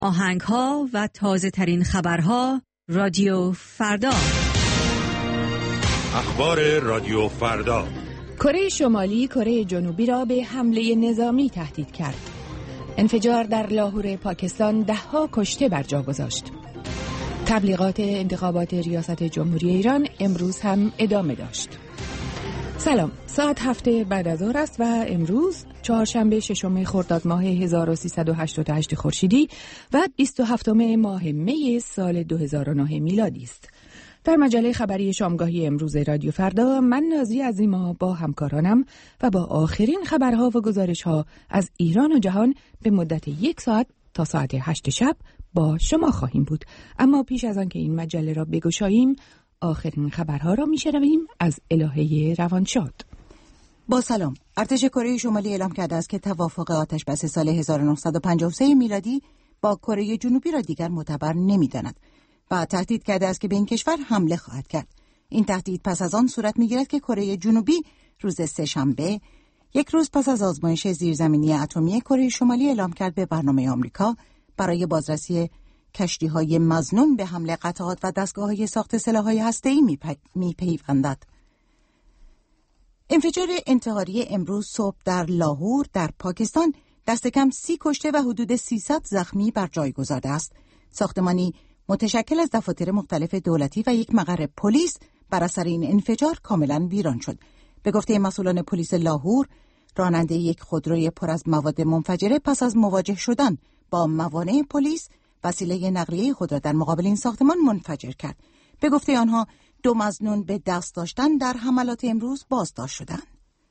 آهنگ‌ها و تازه‌ترین خبرها رادیو فردا. اخبار رادیو فردا. کره شمالی کره جنوبی را به حمله نظامی تهدید کرد. انفجار در لاهور پاکستان 10 کشته بر جا گذاشت. تبلیغات انتخابات ریاست جمهوری ایران امروز هم ادامه داشت. سلام، ساعت 7 بعد از ظهر است و امروز چهارشنبه 6 خرداد ماه 1388 خورشیدی و 27 ماه می سال 2009 میلادی است. در مجله خبری شامگاهی امروز رادیو فردا من نازی عظیما با همکارانم و با آخرین خبرها و گزارش‌ها از ایران و جهان به مدت 1 ساعت تا ساعت 8 شب با شما خواهیم بود. اما پیش از آن که این مجله را بگشاییم، آخرین خبرها را میشنویم از الهه روانشاد. با سلام. ارتش کره شمالی اعلام کرده است که توافق آتشبس سال 1953 میلادی با کره جنوبی را دیگر معتبر نمی‌داند و تهدید کرده است که به این کشور حمله خواهد کرد. این تهدید پس از آن صورت می‌گیرد که کره جنوبی روز سه‌شنبه، 1 روز پس از آزمایش زیرزمینی اتمی کره شمالی، اعلام کرد به برنامه آمریکا برای بازرسی کشتی‌های مظنون به حمله قطعات و دستگاه‌های ساخت سلاح‌های هسته‌ای می‌پیوندد. انفجار انتحاری امروز صبح در لاهور در پاکستان دست کم 30 کشته و حدود 300 زخمی بر جای گذارده است. ساختمانی متشکل از دفاتر مختلف دولتی و یک مقر پلیس بر اثر این انفجار کاملا ویران شد. به گفته مسئولان پلیس لاهور، راننده یک خودروی پر از مواد منفجره پس از مواجه شدن با موانع پلیس وسیله نقلیه خود را در مقابل این ساختمان منفجر کرد. به گفته آنها 2 مظنون به دست داشتن در حملات امروز بازداشت شدند.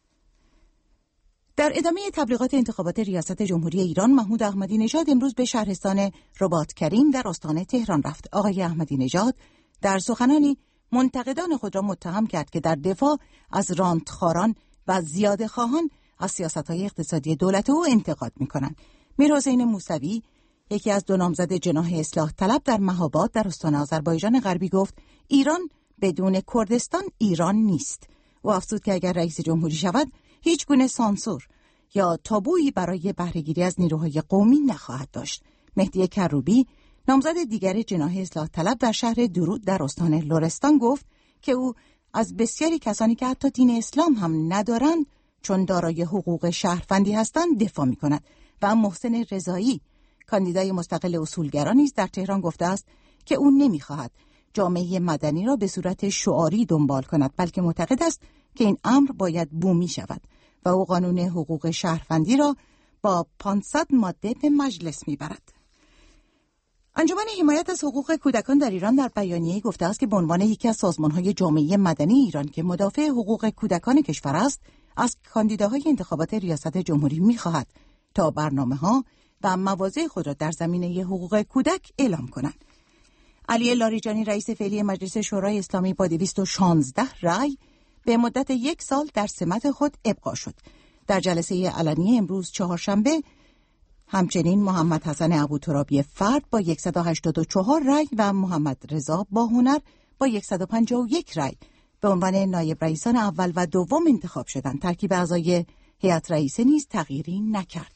در ادامه تبلیغات انتخابات ریاست جمهوری ایران، محمود احمدی نژاد امروز به شهرستان رباط کریم در استان تهران رفت. آقای احمدی نژاد در سخنانی منتقدان خود را متهم کرد که در دفاع از رانتخواران و زیاده‌خواهان از سیاست‌های اقتصادی دولت او انتقاد می‌کنند. میرحسین موسوی، یکی از 2 نامزد جناح اصلاح طلب در مهاباد در استان آذربایجان غربی، گفت ایران بدون کردستان ایران نیست. او افزود که اگر رئیس جمهوری شود، هیچ گونه سانسور یا تابویی برای بهره‌گیری از نیروهای قومی نخواهد داشت. مهدی کروبی، نامزد دیگر جناح اصلاح طلب در شهر درود در استان لرستان، گفت که او از بسیاری کسانی که حتی دین اسلام هم ندارند چون دارای حقوق شهروندی هستند دفاع می‌کند. و محسن رضایی، کاندیدای مستقل اصولگرا، نیز در تهران گفته است که او نمی‌خواهد جامعه مدنی را به صورت شعاری دنبال کند، بلکه معتقد است که این امر باید بومی شود و او قانون حقوق شهروندی را با 500 ماده به مجلس میبرد. انجمن حمایت از حقوق کودکان در ایران در بیانیه‌ای گفته است که به عنوان یکی از سازمان‌های جامعه مدنی ایران که مدافع حقوق کودکان کشور است، از کاندیداهای انتخابات ریاست جمهوری می‌خواهد تا برنامه‌ها و مواضع خود را در زمینه حقوق کودک اعلام کنند. علی لاریجانی، رئیس فعلی مجلس شورای اسلامی، با 216 رأی به مدت 1 سال در سمت خود ابقا شد. در جلسه علنی امروز چهارشنبه همچنین محمد حسن ابوترابی فرد با 184 رأی و محمد رضا باهنر با 151 رأی به عنوان نایب رئیسان اول و دوم انتخاب شدند. ترکیب اعضای هیئت رئیسه نیز تغییری نکرد.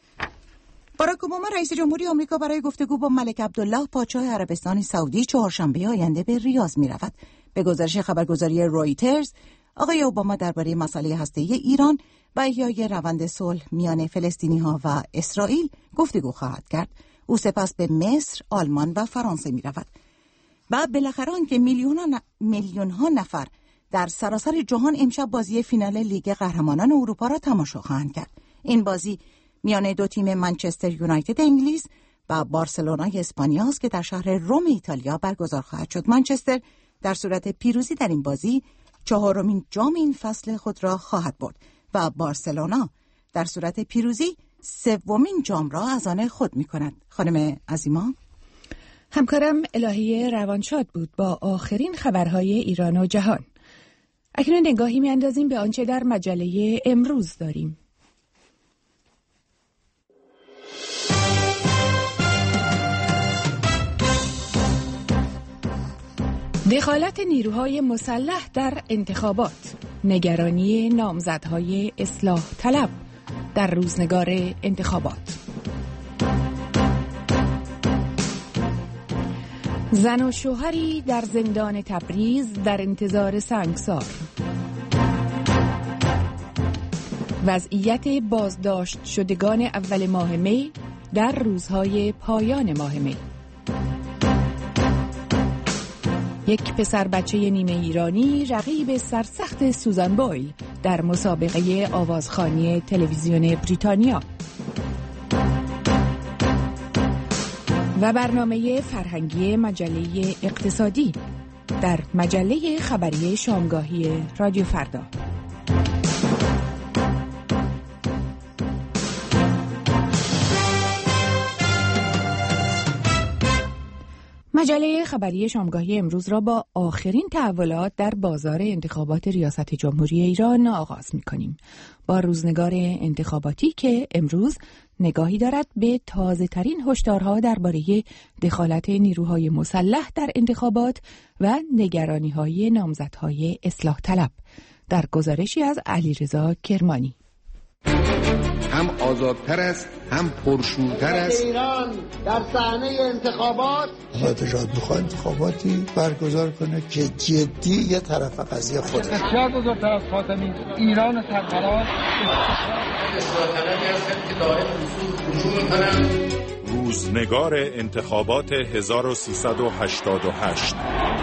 باراک اوباما، رئیس جمهوری آمریکا، برای گفتگو با ملک عبدالله پادشاه عربستان سعودی چهارشنبه آینده به ریاض می‌رود. به گزارش خبرگزاری رویترز، آقای اوباما درباره مسئله هسته‌ای ایران و احیای روند صلح میان فلسطینی‌ها و اسرائیل گفتگو خواهد کرد. او سپس به مصر، آلمان و فرانسه می‌رود. و بالاخره آنکه میلیون‌ها نفر در سراسر جهان امشب بازی فینال لیگ قهرمانان اروپا را تماشا خواهند کرد. این بازی میان 2 تیم منچستر یونایتد انگلیس و بارسلونای اسپانیا است که در شهر روم ایتالیا برگزار خواهد شد. منچستر در صورت پیروزی در این بازی 4مین جام این فصل خود را خواهد برد و بارسلونا در صورت پیروزی 3مین جام را از آن خود می‌کند. خانم عظیما، همکارم الهه روانشاد بود با آخرین خبرهای ایران و جهان. اکنون نگاهی می‌اندازیم به آنچه در مجله امروز داریم. دخالت نیروهای مسلح در انتخابات، نگرانی نامزدهای اصلاح طلب در روزنگار انتخابات. زن و شوهری در زندان تبریز در انتظار سنگسار. وضعیت بازداشت شدگان اول ماه می در روزهای پایان ماه می. یک پسر بچه نیمه ایرانی رقیب سرسخت سوزان بویل در مسابقه آوازخوانی تلویزیون بریتانیا. و برنامه فرهنگی مجله اقتصادی در مجله خبری شامگاهی رادیو فردا. مجله خبری شامگاهی امروز را با آخرین تحولات در بازار انتخابات ریاست جمهوری ایران آغاز می‌کنیم. با روزنگار انتخاباتی که امروز نگاهی دارد به تازه‌ترین هشدارها درباره دخالت نیروهای مسلح در انتخابات و نگرانی‌های نامزدهای اصلاح طلب. در گزارشی از علیرضا کرمانی. هم آزادتر است، هم پرشورتر است. ایران در صحنه انتخابات نژاد میخواد انتخاباتی برگزار کنه که جدی یه طرف قضیه خودش. بسیار بزرگتر از خاتمی ایران سرفراز اصلاح طلبی هستند که دائم وجود می‌کنند. روزنگار انتخابات 1388.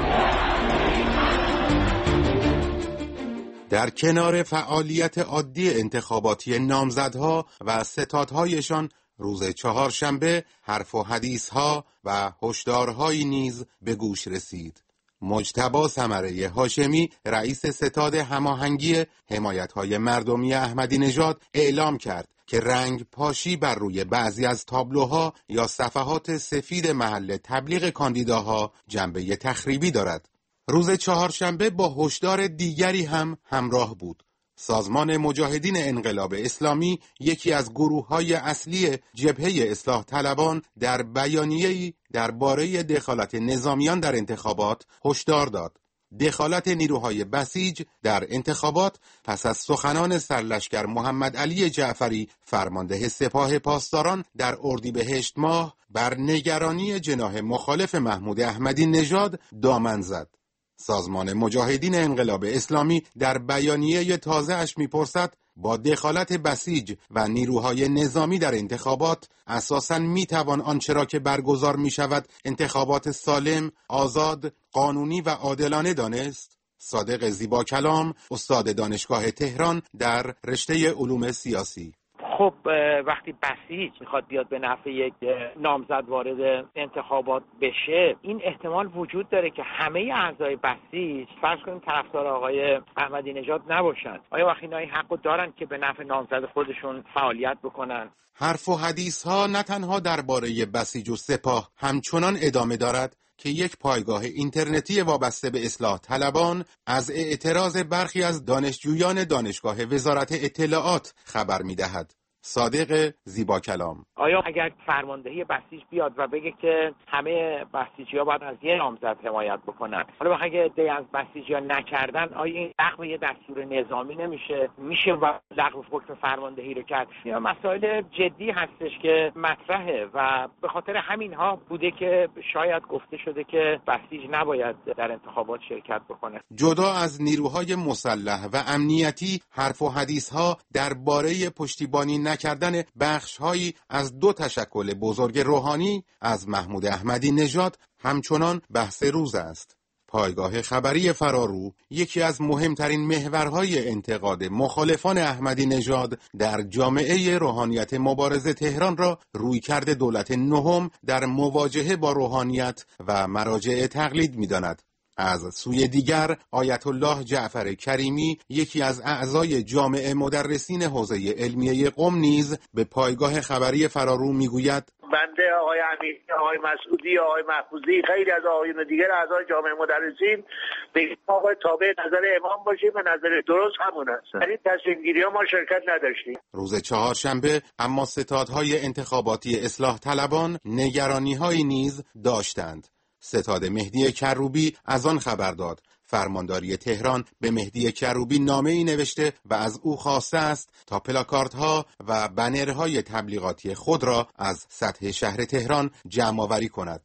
در کنار فعالیت عادی انتخاباتی نامزدها و ستادهایشان، روز چهارشنبه حرف و حدیثها و هشدارهایی نیز به گوش رسید. مجتبی ثمره هاشمی، رئیس ستاد هماهنگی حمایت‌های مردمی احمدی نژاد، اعلام کرد که رنگ پاشی بر روی بعضی از تابلوها یا صفحات سفید محل تبلیغ کاندیداها جنبه تخریبی دارد. روز چهارشنبه با هشدار دیگری هم همراه بود. سازمان مجاهدین انقلاب اسلامی، یکی از گروه‌های اصلی جبهه اصلاح طلبان، در بیانیه‌ای درباره دخالت نظامیان در انتخابات هشدار داد. دخالت نیروهای بسیج در انتخابات پس از سخنان سرلشکر محمد علی جعفری، فرمانده سپاه پاسداران، در اردیبهشت ماه بر نگرانی جناح مخالف محمود احمدی نژاد دامن زد. سازمان مجاهدین انقلاب اسلامی در بیانیه تازه‌اش می‌پرسد با دخالت بسیج و نیروهای نظامی در انتخابات اساساً می‌توان آنچه را که برگزار می‌شود انتخابات سالم، آزاد، قانونی و عادلانه دانست؟ صادق زیبا کلام، استاد دانشگاه تهران در رشته علوم سیاسی: خب وقتی بسیج میخواد بیاد به نفع یک نامزد وارد انتخابات بشه، این احتمال وجود داره که همه اعضای بسیج فرض کنیم طرفدار آقای احمدی نژاد نباشن. آیا وقتی اینا این حقو دارن که به نفع نامزد خودشون فعالیت بکنن؟ حرف و حدیث ها نه تنها درباره بسیج و سپاه همچنان ادامه دارد که یک پایگاه اینترنتی وابسته به اصلاح طلبان از اعتراض برخی از دانشجویان دانشگاه وزارت اطلاعات خبر می‌دهد. صادق زیبا کلام: آیا اگر فرماندهی بسیج بیاد و بگه که همه بسیجی‌ها باید از یه نامزد حمایت بکنن، حالا اگه عده‌ای از بسیجی‌ها نکردن، آیا این لغو یه دستور نظامی میشه و لغو حکم فرماندهی رو کرد؟ این مسائل جدی هستش که مطرحه و به خاطر همینها بوده که شاید گفته شده که بسیج نباید در انتخابات شرکت بکنه. جدا از نیروهای مسلح و امنیتی، حرف و حدیث‌ها درباره پشتیبانی نکردن بخش‌هایی از دو تشکل بزرگ روحانی از محمود احمدی نژاد همچنان بحث روز است. پایگاه خبری فرارو، یکی از مهمترین محورهای انتقاد مخالفان احمدی نژاد در جامعه روحانیت مبارزه تهران را رویکرد دولت نهم در مواجهه با روحانیت و مراجع تقلید می‌داند. از سوی دیگر، آیت الله جعفر کریمی، یکی از اعضای جامعه مدرسین حوزه علمیه قم، نیز به پایگاه خبری فرارو میگوید: بنده آقای امیری، آقای مسعودی، آقای محفوظی، خیلی از آقایون دیگر اعضای جامعه مدرسین به آقای تابع نظر امام باشیم و نظر درست همون است. در این تصمیم گیری ها ما شرکت نداشتیم. روز چهارشنبه اما ستادهای انتخاباتی اصلاح طلبان نگرانی‌هایی نیز داشتند. ستاد مهدی کروبی از آن خبر داد. فرمانداری تهران به مهدی کروبی نامه‌ای نوشته و از او خواسته است تا پلاکاردها و بنرهای تبلیغاتی خود را از سطح شهر تهران جمع آوری کند.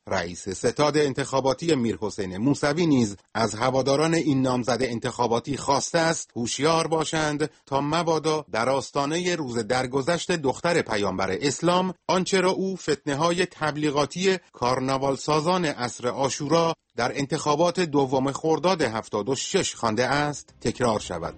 رئیس ستاد انتخاباتی میرحسین موسوی نیز از هواداران این نامزد انتخاباتی خواسته است هوشیار باشند تا مبادا در آستانه روز درگذشت دختر پیامبر اسلام آنچه را او فتنه‌های تبلیغاتی کارناوال سازان عصر عاشورا در انتخابات دوم خرداد 76 خوانده است تکرار شود.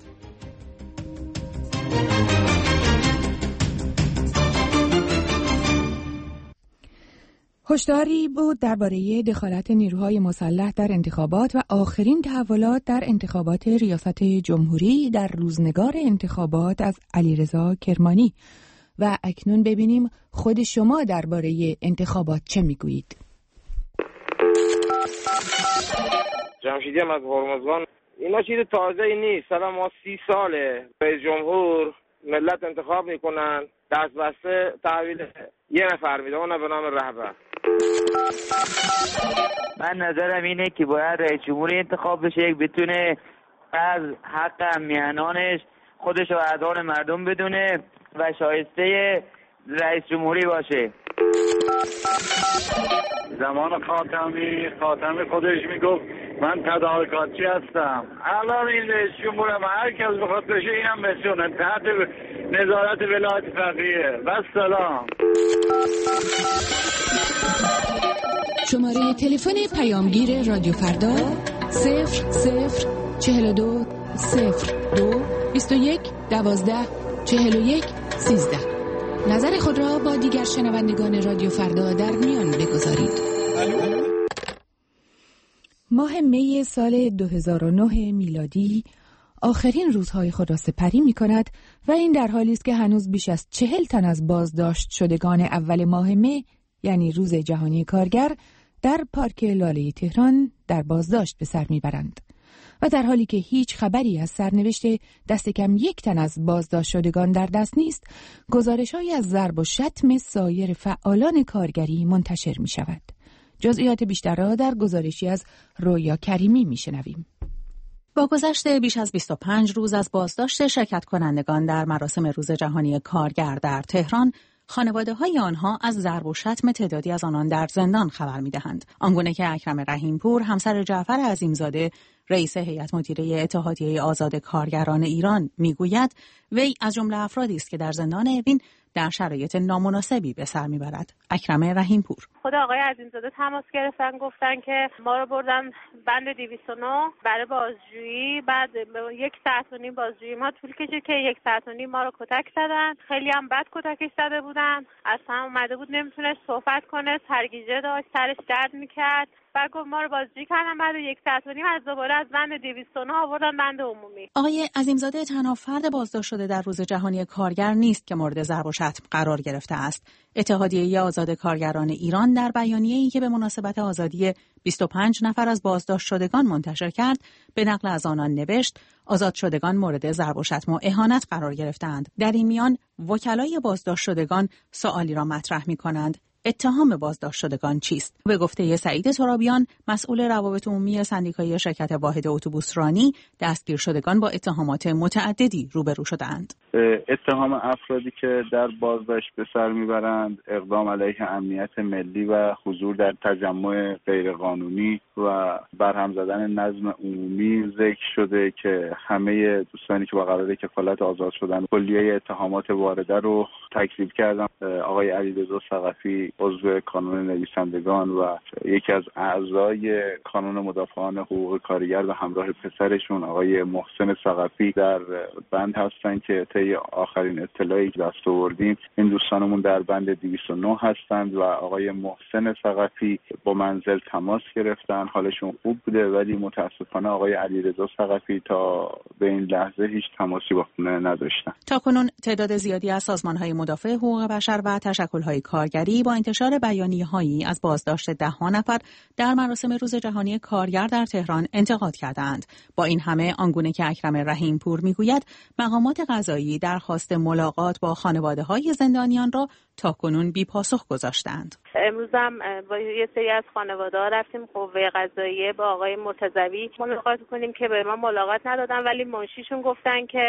هشداری بود درباره دخالت نیروهای مسلح در انتخابات و آخرین تحولات در انتخابات ریاست جمهوری در روزنگار انتخابات از علیرضا کرمانی. و اکنون ببینیم خود شما درباره انتخابات چه میگویید؟ جمشیدیم از هرمزگان. اینا چیز تازه‌ای نیست. مثلا ما 30 ساله رئیس جمهور ملت انتخاب میکنن، دست بسته تحویل یه نفر میده، اون به نام رهبر. من نظرم اینه که باید رئیس جمهوری انتخاب بشه، یک بتونه از حق امیانانش خودش و اذعان مردم بدونه و شایسته رئیس جمهوری باشه. زمان خاتمی خودش میگفت من تدارکاتچی هستم. الان این رئیس جمهورم هر کس بخواد بشه اینم بسیونه تحت نظارت ولایت فقیه. بس سلام. شماره تلفن پیامگیر رادیو فردا 0042 02 21 12 41 13. نظر خود را با دیگر شنوندگان رادیو فردا در میان بگذارید. ماه می سال 2009 میلادی آخرین روزهای خود را سپری می کند و این در حالی است که هنوز بیش از 40 تن از بازداشت شدگان اول ماه می، یعنی روز جهانی کارگر، در پارک لاله تهران در بازداشت به سر می برند. و در حالی که هیچ خبری از سرنوشت دست کم 1 تن از بازداشت شدگان در دست نیست، گزارش‌هایی از ضرب و شتم سایر فعالان کارگری منتشر می شود. جزئیات بیشتر را در گزارشی از رویا کریمی می شنویم. با گذشت بیش از 25 روز از بازداشت شرکت کنندگان در مراسم روز جهانی کارگر در تهران، خانواده‌های آنها از ضرب و شتم تعدادی از آنان در زندان خبر می‌دهند. آنگونه که اکرم رحیمپور، همسر جعفر عظیمزاده، رئیس هیئت مدیره اتحادیه آزاد کارگران ایران میگوید، وی از جمله افرادی است که در زندان اوین در شرایط نامناسبی به سر میبرد. اکرم رحیمپور: خود آقای عظیمزاده تماس گرفتن، گفتن که ما رو بردن بند 209 برای بازجویی. بعد 1 ساعت و نیم بازجویی ما طول کشید که 1 ساعت و نیم ما رو کتک زدن. خیلی هم بد کتکش زده بودن. اصلا اومده بود نمیتونست صحبت کنه، سرگیجه داشت، سرش درد میکرد. بعد گفت ما رو بازجویی کردن، بعد 1 ساعت و نیم از دوباره از بند 209 آوردن بند عمومی. آقای عظیمزاده تنها فرد بازداشت شده در روز جهانی کارگر نیست که مورد ضرب و شتم قرار گرفته است. اتحادیه آزاد کارگران ایران در بیانیه‌ای که به مناسبت آزادی 25 نفر از بازداشت شدگان منتشر کرد، به نقل از آنان نوشت: آزاد شدگان مورد ضرب و شتم و اهانت قرار گرفتند. در این میان وکلای بازداشت شدگان سوالی را مطرح می‌کنند: اتهام بازداشت شدگان چیست؟ به گفته سعید ترابیان، مسئول روابط عمومی سندیکای شرکت واحد اتوبوسرانی، دستگیر شدگان با اتهامات متعددی روبرو شده‌اند. اتهام افرادی که در بازداشت به سر میبرند اقدام علیه امنیت ملی و حضور در تجمع غیرقانونی و برهم زدن نظم عمومی ذکر شده که همه دوستانی که با قرار کفالت آزاد شدن کلیه اتهامات وارده رو تکذیب کردن. آقای علیرضا ثقفی، عضو کانون نویسندگان و یکی از اعضای کانون مدافعان حقوق کارگر و همراه پسرشون آقای محسن ثقفی در بند هستن که طی آخرین اطلاعی که دست آوردیم این دوستانمون در بند 209 هستند و آقای محسن ثقفی با منزل تماس گرفتن، حالشون خوب بوده، ولی متاسفانه آقای علیرضا ثقفی تا به این لحظه هیچ تماسی با خونه نداشتن. تاکنون تعداد زیادی از سازمان‌های مدافع حقوق بشر و تشکل‌های کارگری با انتشار بیانیه‌هایی از بازداشت 10 نفر در مراسم روز جهانی کارگر در تهران انتقاد کردند. با این همه، آنگونه که اکرم رحیمپور میگوید، مقامات قضایی درخواست ملاقات با خانواده‌های زندانیان را تاکنون بی‌پاسخ گذاشتند. امروز هم با یه سری از خانواده‌ها رفتیم قوه قضاییه با آقای مرتضوی ملاقات کنیم که به ما ملاقات ندادن، ولی منشیشون گفتن که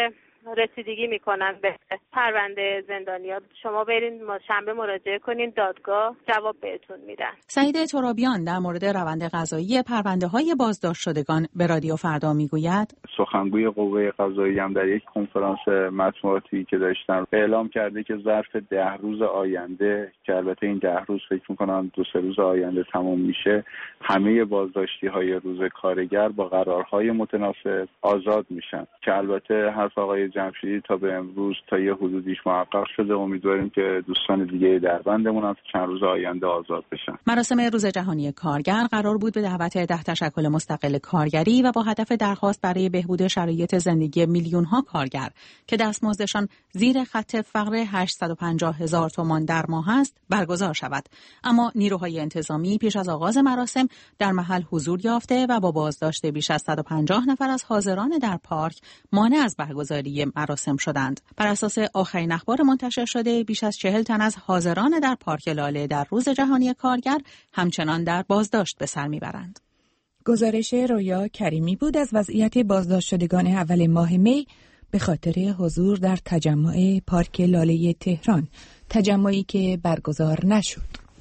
رسیدگی میکنن به پرونده زندانیان. شما برین شنبه مراجعه کنین دادگاه، جواب بهتون میدن. سعید ترابیان در مورد روند قضایی پرونده‌های بازداشت شدگان به رادیو فردا میگوید سخنگوی قوه قضاییه هم در یک کنفرانس مطبوعاتی که داشتن اعلام کرده که ظرف 10 روز آینده، که البته این 10 روز فکر می‌کنم 2-3 روز آینده تمام میشه، همه بازداشتی‌های روز کارگر با قرارهای متناسب آزاد میشن، که البته حرف آقای جمشیدی تا به امروز تا یه حدودیش محقق شده. امیدواریم که دوستان دیگه در بندمون هم چند روز آینده آزاد بشن. مراسم روز جهانی کارگر قرار بود به دعوت 10 تشکل مستقل کارگری و با هدف درخواست برای بهبود شرایط زندگی میلیون‌ها کارگر که دستمزدشان زیر خط فقر 850,000 تومان در ماه است برگزار شود. اما نیروهای انتظامی پیش از آغاز مراسم در محل حضور یافته و با بازداشت بیش از 150 نفر از حاضران در پارک مانع از برگزاری مراسم شدند. بر اساس آخرین اخبار منتشر شده بیش از 40 تن از حاضران در پارک لاله در روز جهانی کارگر همچنان در بازداشت به سر میبرند. گزارش رویا کریمی بود از وضعیت بازداشت شدگان اول ماه می به خاطر حضور در تجمع پارک لاله تهران، تجمعی که برگزار نشد.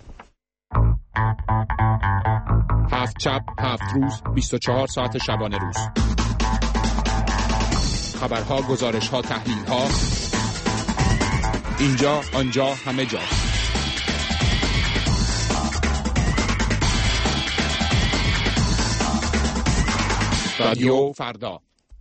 7 شب 7 روز 24 ساعت شبانه روز. خبرها، گزارش‌ها، تحلیل‌ها، اینجا آنجا همه جا. رادیو فردا.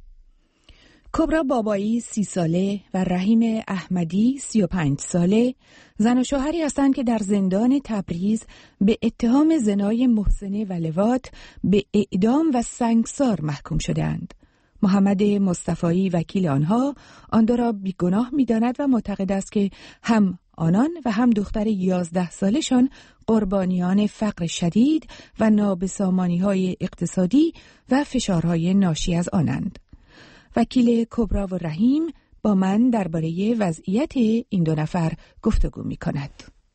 کبرا بابایی 30 ساله و رحیم احمدی 35 ساله زن و شوهری هستند که در زندان تبریز به اتهام زنای محسنه و لواط به اعدام و سنگسار محکوم شده‌اند. محمد مصطفایی وکیل آنها آن دو را بیگناه می‌داند و معتقد است که هم آنان و هم دختر 11 سالشان قربانیان فقر شدید و نابسامانی‌های اقتصادی و فشارهای ناشی از آنند. وکیل کبرا و رحیم با من درباره وضعیت این دو نفر گفتگو می‌کند.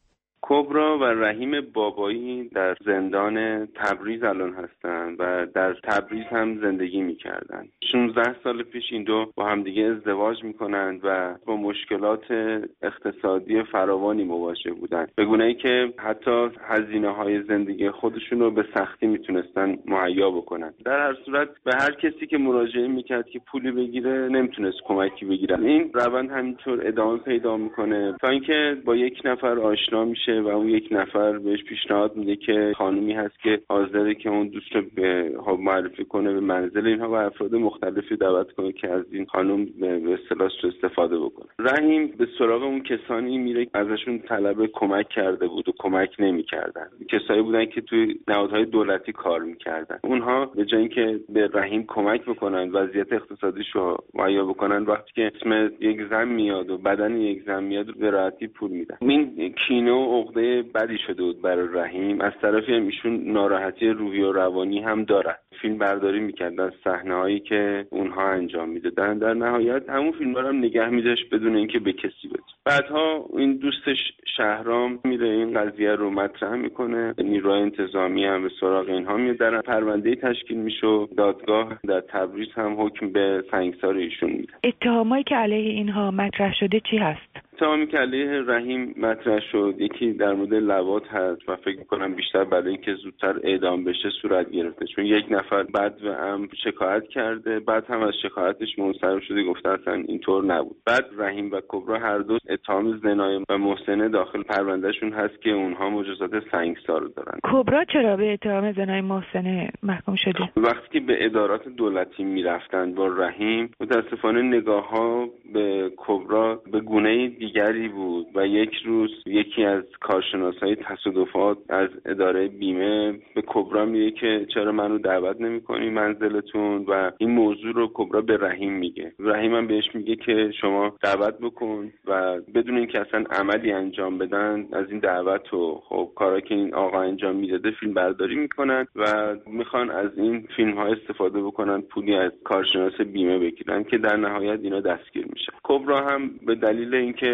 کبرا و رحیم بابایی در زندان تبریز الان هستند و در تبریز هم زندگی می‌کردند. 16 سال پیش این دو با همدیگه ازدواج می‌کنند و با مشکلات اقتصادی فراوانی مواجه بودند، به گونه‌ای که حتی هزینه‌های زندگی خودشون رو به سختی میتونستن مهیا بکنن. در هر صورت به هر کسی که مراجعه می‌کرد که پولی بگیره نمیتونست کمکی بگیره. این روند همینطور ادامه پیدا می‌کنه تا اینکه با یک نفر آشنا میشه و اون یک نفر بهش پیشنهاد میده که خانومی هست که حاضره که اون دوست رو به معرفی کنه به منزل اینها و افراد مختلفی دعوت کنه که از این خانم به اصطلاح استفاده بکنه. رحیم به سراغ اون کسانی میره ازشون طلب کمک کرده بود و کمک نمی‌کردن. کسایی بودن که توی نهادهای دولتی کار می‌کردن. اونها به جای اینکه به رحیم کمک بکنن وضعیت اقتصادیش رو مهیا بکنن، وقتی که اسم یک زن میاد و بدن یک زن میاد به راحتی پول میدن. این کینه و عقده بدی شده بود برای رحیم. از طرفی هم ایشون ناراحتی روحی و روانی هم دارد. فیلم برداری میکردن از صحنه‌هایی که اونها انجام میدادن. در نهایت همون فیلم‌ها رو هم نگه می‌داشت بدون اینکه به کسی بده. بعدها این دوستش شهرام میره این قضیه رو مطرح میکنه. نیروهای انتظامی هم به سراغ اینها میاد. پرونده تشکیل میشه. دادگاه در تبریز هم حکم به سنگسار ایشون میده. اتهامایی که علیه اینها مطرح شده چی هست؟ اتهامی که علیه رحیم مطرح شد یکی در مورد لواط هست و فکر می‌کنم بیشتر برای اینکه زودتر اعدام بشه صورت گرفته، چون یک نفر بعد و هم شکایت کرده، بعد هم از شکایتش منصرف شده گفته اصلا اینطور نبود. بعد رحیم و کبرا هر دو اتهام زنا و محسنه داخل پروندهشون هست که اونها مجازات سنگسار دارن. کبرا چرا به اتهام زنای محسنه محکوم شده؟ وقتی که به ادارات دولتی میرفتن با رحیم، متاسفانه نگاه‌ها به کبرا به گونه‌ای دیگری بود و یک روز یکی از کارشناسای تصادفات از اداره بیمه به کبرا میگه که چرا منو دعوت نمی‌کنی منزلتون و این موضوع رو کبرا به رحیم میگه. رحیم هم بهش میگه که شما دعوت بکن و بدون اینکه اصلا عملی انجام بدن از این دعوت و خب کارا که این آقا انجام میداده فیلم برداری میکنن و میخوان از این فیلم ها استفاده بکنن پولی از کارشناس بیمه بگیرن که در نهایت اینا دستگیر میشن. کبرا هم به دلیل اینکه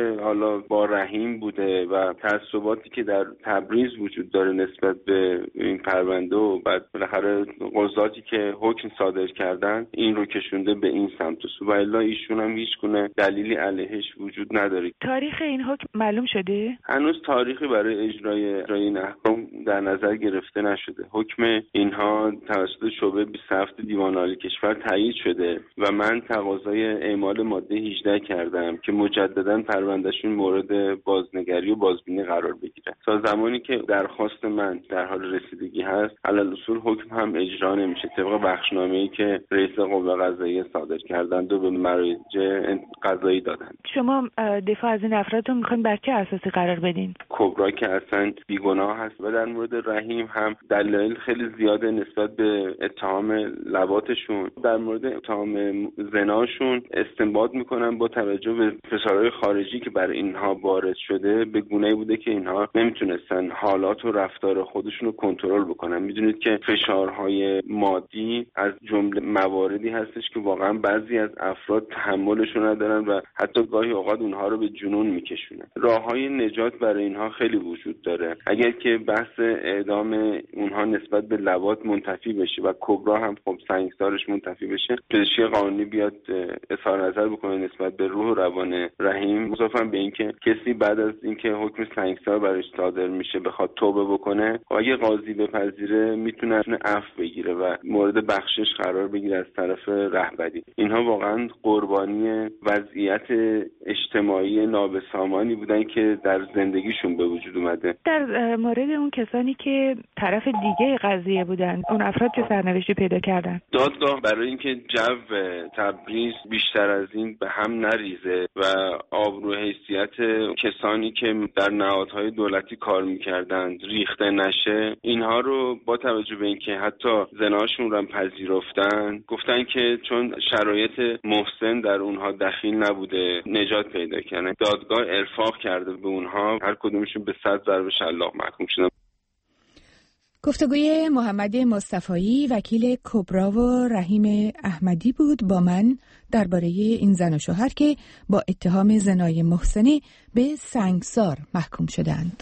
حالا با رحیم بوده و تعصباتی که در تبریز وجود داره نسبت به این پرونده و بعد بالاخره قضاتی که حکم صادر کردن این رو کشونده به این سمت و سو و الا ایشون هم هیچ گونه دلیلی علیهش وجود نداره. تاریخ این حکم معلوم شده؟ هنوز تاریخی برای اجرای این احکام در نظر گرفته نشده. حکم اینها توسط شعبه 27 دیوان عالی کشور تایید شده و من تقاضای اعمال ماده 18 کردم که مجددا پروندهشون مورد بازنگری و بازبینی قرار بگیره. تا زمانی که درخواست من در حال رسیدگی هست علالاصول حکم هم اجرا نمیشه طبق بخشنامه‌ای که رئیس قوه قضاییه صادر کردند و به مراجع قضایی دادند. شما دفاع از این افراد رو میخواین بر چه اساسی قرار بدین؟ کبرا که اصلا بیگناه هست و در مورد رحیم هم دلایل خیلی زیاده نسبت به اتهام لواطشون. در مورد اتهام زناشون استنباط میکنن با توجه به فشارهای خارجی که بر اینها وارد شده به گونه‌ای بوده که اینها نمیتونستن حالات و رفتار خودشون رو کنترل بکنن. میدونید که فشارهای مادی از جمله مواردی هستش که واقعا بعضی از افراد تحملشون ندارن و حتی گاهی اوقات اونها رو به جنون میکشونه. راههای نجات برای اینها خیلی وجود داره. اگر که بحث اعدام اونها نسبت به لواط منتفی بشه و کبرا هم خب سنگسارش منتفی بشه، پزشکی قانونی بیاد اظهار نظر بکنه نسبت به روح و روان رحیم، مضافاً به اینکه کسی بعد از اینکه حکم سنگسار برش صادر میشه بخواد توبه بکنه و اگه قاضی بپذیره میتونه عفو بگیره و مورد بخشش قرار بگیره از طرف رهبری. اینها واقعا قربانی وضعیت اجتماعی نابسامانی بودن که در زندگیشون به وجود اومده. در مورد اون کسانی که طرف دیگه قضیه بودن، اون افراد چه سرنوشتی پیدا کردن؟ دادگاه برای اینکه جو تبریز بیشتر از این به هم نریزه و آبرو حیثیت کسانی که در نهادهای دولتی کار میکردند ریخته نشه، اینها رو با توجه به اینکه حتی زناشون رو پذیرفتن گفتن که چون شرایط محسن در اونها دخیل نبوده نجات پیدا کنه. دادگاه ارفاق کرده به اونها، هر کدومشون به 100 ضرب شلاق محکوم شدن. گفتگوی محمد مصطفایی وکیل کبرا و رحیم احمدی بود با من درباره این زن و شوهر که با اتهام زنای محسنه به سنگسار محکوم شدند.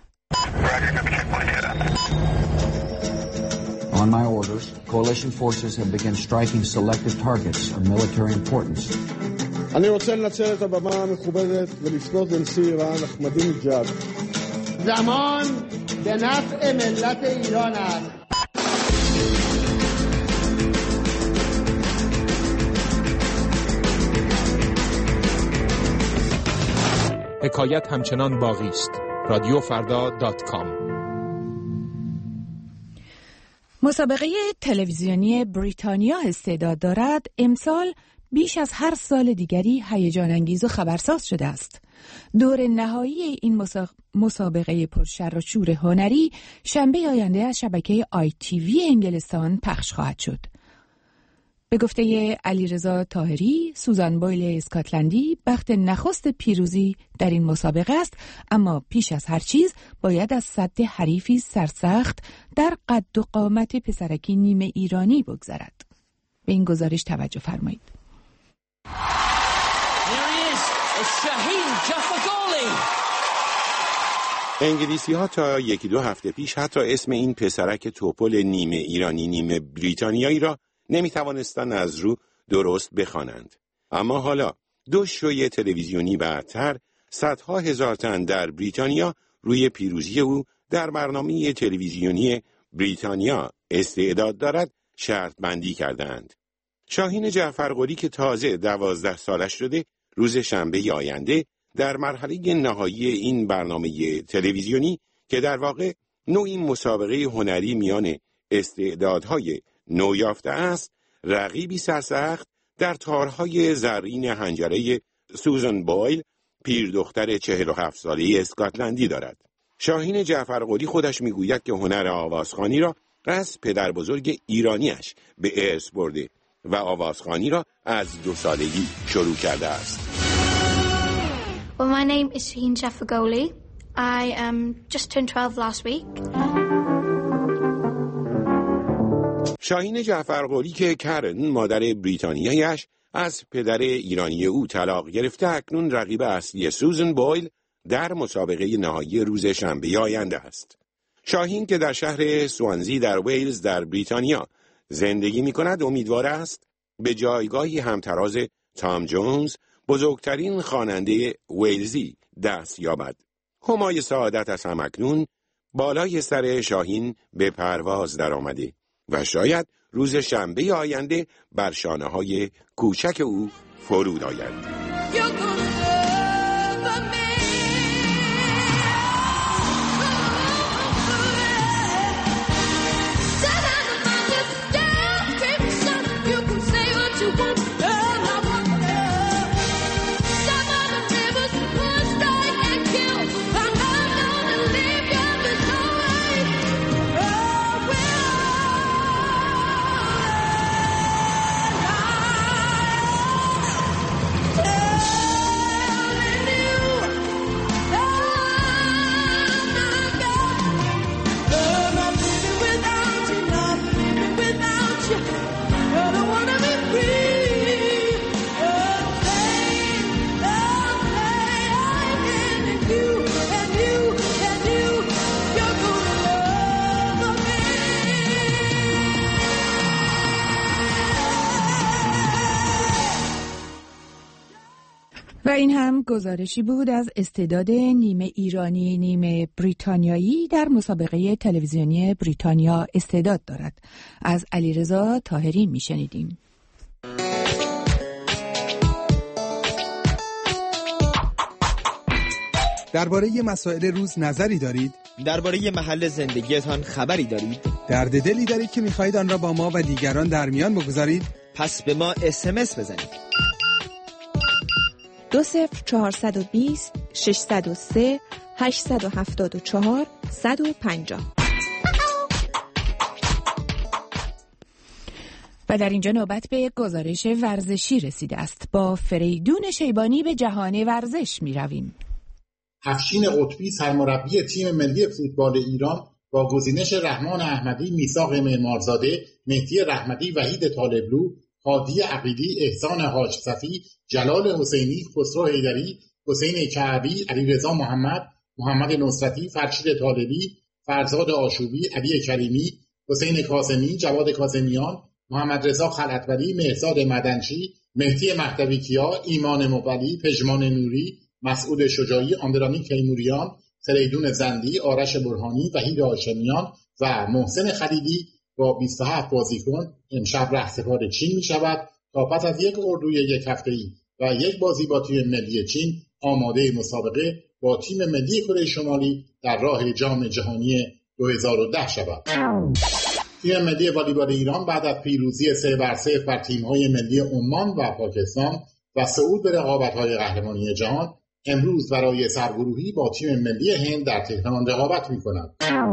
On my orders, coalition forces have begun striking selected targets of military importance. אני רוצה לנצל את הבמה המכובדת ולפנות לנשיא איראן אחמדינג'אד. زمان به نفع ملت ایران است. حکایت همچنان باقی است. رادیوفردا.com. مسابقه تلویزیونی بریتانیا استعداد دارد امسال بیش از هر سال دیگری هیجان انگیز و خبرساز شده است. دور نهایی این مسابقه پرشر و شور هنری شنبه آینده از شبکه ITV انگلستان پخش خواهد شد. به گفته علیرضا طاهری، سوزان بویل اسکاتلندی بخت نخست پیروزی در این مسابقه است، اما پیش از هر چیز باید از سد حریفی سرسخت در قد و قامت پسرکی نیمه ایرانی بگذرد. به این گزارش توجه فرمایید. انگلیسی ها تا 1-2 هفته پیش حتی اسم این پسرک توپل نیمه ایرانی نیمه بریتانیایی را نمی توانستند از رو درست بخوانند. اما حالا 2 شوی تلویزیونی بعدتر صدها هزار تن در بریتانیا روی پیروزی او در برنامه تلویزیونی بریتانیا استعداد دارد شرط بندی کردند. شاهین جعفرقلی که تازه 12 سالش شده روز شنبه آینده در مرحله نهایی این برنامه تلویزیونی که در واقع نوعی مسابقه هنری میان استعدادهای نویافته است، رقیبی سرسخت در تارهای زرین حنجره سوزان بویل پیردختر 47 ساله اسکاتلندی دارد. شاهین جعفرقلی خودش میگوید که هنر آوازخوانی را از پدر بزرگ ایرانیش به ارث برده و آوازخوانی را از 2 سالگی شروع کرده است. Well, my name is Shaheen Jaffargoli. I just turned 12 last week. شاهین جعفرقلی که کرن مادر بریتانیایش از پدر ایرانی او طلاق گرفته اکنون رقیب اصلی سوزن بویل در مسابقه نهایی روز شنبه آینده است. شاهین که در شهر سوانزی در ویلز در بریتانیا زندگی می کند امیدوار است به جایگاهی همتراز تام جونز بزرگترین خواننده ویلزی دست یابد. همای سعادت از همکنون بالای سر شاهین به پرواز در آمده و شاید روز شنبه آینده بر شانه‌های کوچک او فرود آید. و این هم گزارشی بود از استعداد نیمه ایرانی نیمه بریتانیایی در مسابقه تلویزیونی بریتانیا استعداد دارد. از علیرضا طاهری میشنیدیم. درباره مسائل روز نظری دارید؟ درباره محل زندگیتان خبری دارید؟ درد دلی دارید که می‌خواهید آن را با ما و دیگران در میان بگذارید؟ پس به ما SMS بزنید. 20420 603 874 150. و در اینجا نوبت به گزارش ورزشی رسیده است. با فریدون شیبانی به جهان ورزش می رویم. افشین قطبی سرمربی تیم ملی فوتبال ایران با گزینش رحمان احمدی، میثاق معمارزاده، مهدی رحمتی، وحید طالبلو، هادی عقیلی، احسان حاج صفی، جلال حسینی، خسرو حیدری، حسین کعبی، علیرضا محمد، محمد نصرتی، فرشید طالبی، فرزاد آشوبی، علی کریمی، حسین کاظمی، جواد کاظمیان، محمد رضا خلعتولی، مهرزاد مدنچی، مهدی مهدوی کیا، ایمان مقبلی، پژمان نوری، مسعود شجاعی، آندرانی کیموریان، فریدون زندی، آرش برهانی، وحید هاشمیان و محسن خلیلی با 27 بازیکن امشب رهسپار چین می شود تا پس از یک اردوی یک هفته‌ای و یک بازی با تیم ملی چین آماده مسابقه با تیم ملی کره شمالی در راه جام جهانی 2010 شود. تیم ملی والیبال ایران بعد از پیروزی 3-0 بر تیم‌های ملی عمان و پاکستان و صعود به رقابت‌های قهرمانی جهان امروز برای سرگروهی با تیم ملی هند در تهران رقابت می‌کند.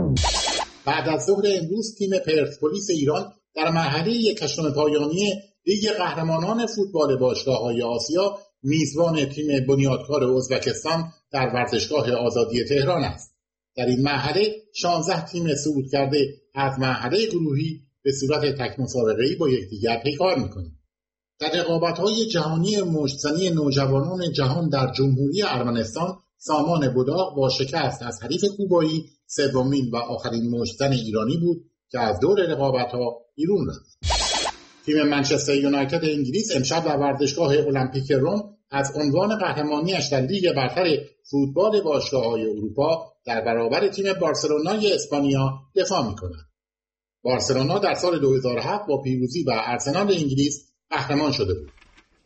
بعد از ظهر امروز تیم پرسپولیس ایران در مرحله یکم پایانی لیگ قهرمانان فوتبال باشگاه‌های آسیا میزبان تیم بنیادکار ازبکستان در ورزشگاه آزادی تهران است. در این مرحله 16 تیم صعود کرده از مرحله گروهی به صورت تک مسابقه‌ای با یکدیگر پیکار می‌کنند. در رقابت‌های جهانی مشت‌زنی نوجوانان جهان در جمهوری ارمنستان سامان بداغ با شکست از حریف کوبایی سومین و آخرین مشت‌زن ایرانی بود که از دور رقابت‌ها بیرون رفت. تیم منچستر یونایتد انگلیس امشب در ورزشگاه المپیک روم از عنوان قهرمانیش در لیگ برتر فوتبال باشگاه‌های اروپا در برابر تیم بارسلونای اسپانیا دفاع می‌کند. بارسلونا در سال 2007 با پیروزی بر آرسنال انگلیس قهرمان شده بود.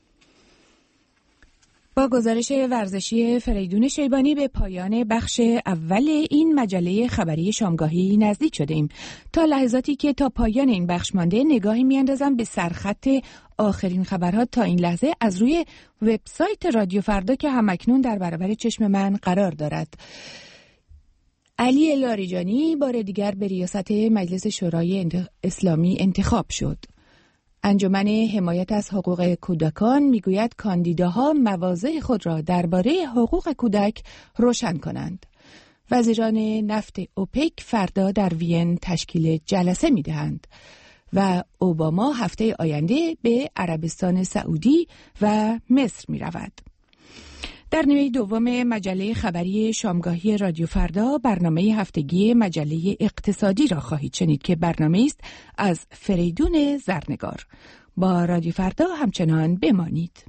با گزارش ورزشی فریدون شیبانی به پایان بخش اول این مجله خبری شامگاهی نزدیک شدیم. تا لحظاتی که تا پایان این بخش مانده نگاهی میاندازم به سرخط آخرین خبرها تا این لحظه از روی وبسایت رادیو فردا که همکنون در برابر چشم من قرار دارد. علی لاریجانی بار دیگر به ریاست مجلس شورای اسلامی انتخاب شد. انجمن حمایت از حقوق کودکان میگوید کاندیداها مواضع خود را درباره حقوق کودک روشن کنند. وزیران نفت اوپک فردا در وین تشکیل جلسه میدهند و اوباما هفته آینده به عربستان سعودی و مصر می رود. در نیمه دوم مجله خبری شامگاهی رادیو فردا برنامه هفتگی مجله اقتصادی را خواهید شنید که برنامه است از فریدون زرنگار. با رادیو فردا همچنان بمانید.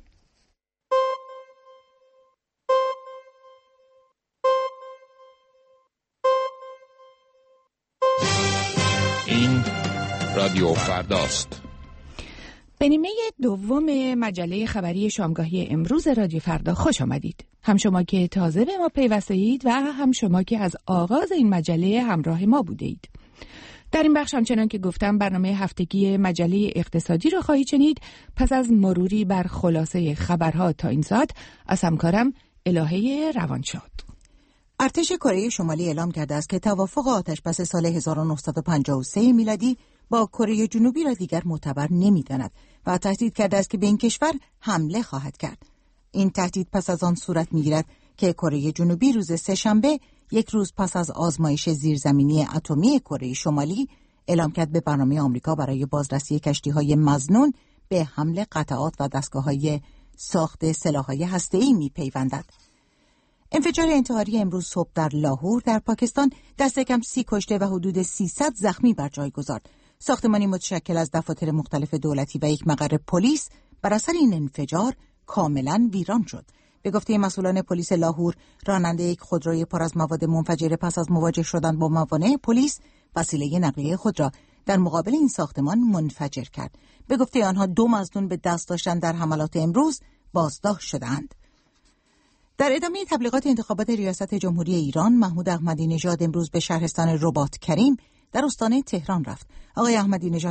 این رادیو فرداست. به نیمه دوم مجله خبری شامگاهی امروز رادیو فردا خوش آمدید. هم شما که تازه به ما پیوسته اید و هم شما که از آغاز این مجله همراه ما بوده اید. در این بخش همچنان که گفتم برنامه هفتگی مجله اقتصادی را خواهید شنید. پس از مروری بر خلاصه خبرها تا این ساعت از همکارم الهه روانشاد. ارتش کره شمالی اعلام کرده است که توافق آتش‌بس سال 1953 میلادی با کره جنوبی را دیگر معتبر نمی‌داند و تهدید کرده است که به این کشور حمله خواهد کرد. این تهدید پس از آن صورت می‌گیرد که کره جنوبی روز سه‌شنبه، یک روز پس از آزمایش زیرزمینی اتمی کره شمالی، اعلام کرد به برنامه آمریکا برای بازرسی کشتی‌های مظنون به حمل قطعات و دستگاه‌های ساخت سلاح‌های هسته‌ای می‌پیوندد. انفجار انتحاری امروز صبح در لاهور در پاکستان دست کم 30 کشته و حدود 300 زخمی بر جای گذارد. ساختمانی متشکل از دفاتر مختلف دولتی و یک مقر پلیس بر اثر این انفجار کاملا ویران شد. به گفته مسئولان پلیس لاهور، راننده یک خودروی پر از مواد منفجره پس از مواجه شدن با موانع پلیس وسیله نقلیه خود را در مقابل این ساختمان منفجر کرد. به گفته آنها 2 مظنون به دست داشتن در حملات امروز بازداشت شدند. در ادامه تبلیغات انتخابات ریاست جمهوری ایران، محمود احمدی نژاد امروز به شهرستان رباط کریم در استان تهران رفت. آقای احمدی نژاد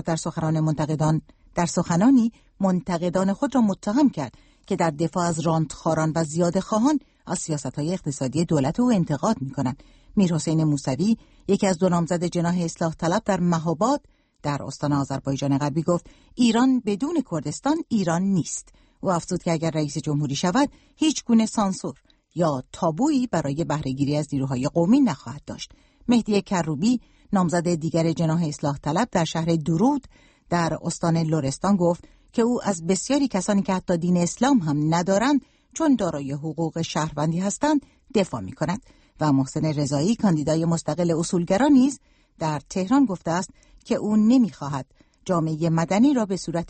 در سخنانی منتقدان خود را متهم کرد که در دفاع از رانتخواران و زیاده‌خواهان از سیاست‌های اقتصادی دولت او انتقاد می‌کنند. میرحسین موسوی، یکی از 2 نامزد جناح اصلاح طلب در مهاباد در استان آذربایجان غربی، گفت ایران بدون کردستان ایران نیست. او افزود که اگر رئیس جمهوری شود، هیچ گونه سانسور یا تابویی برای بهره‌گیری از نیروهای قومی نخواهد داشت. مهدی کروبی، نامزد دیگر جناح اصلاح طلب در شهر درود در استان لرستان، گفت که او از بسیاری کسانی که حتی دین اسلام هم ندارند چون دارای حقوق شهروندی هستند دفاع می‌کند. و محسن رضایی، کاندیدای مستقل اصولگرا، نیز در تهران گفته است که او نمی‌خواهد جامعه مدنی را به صورت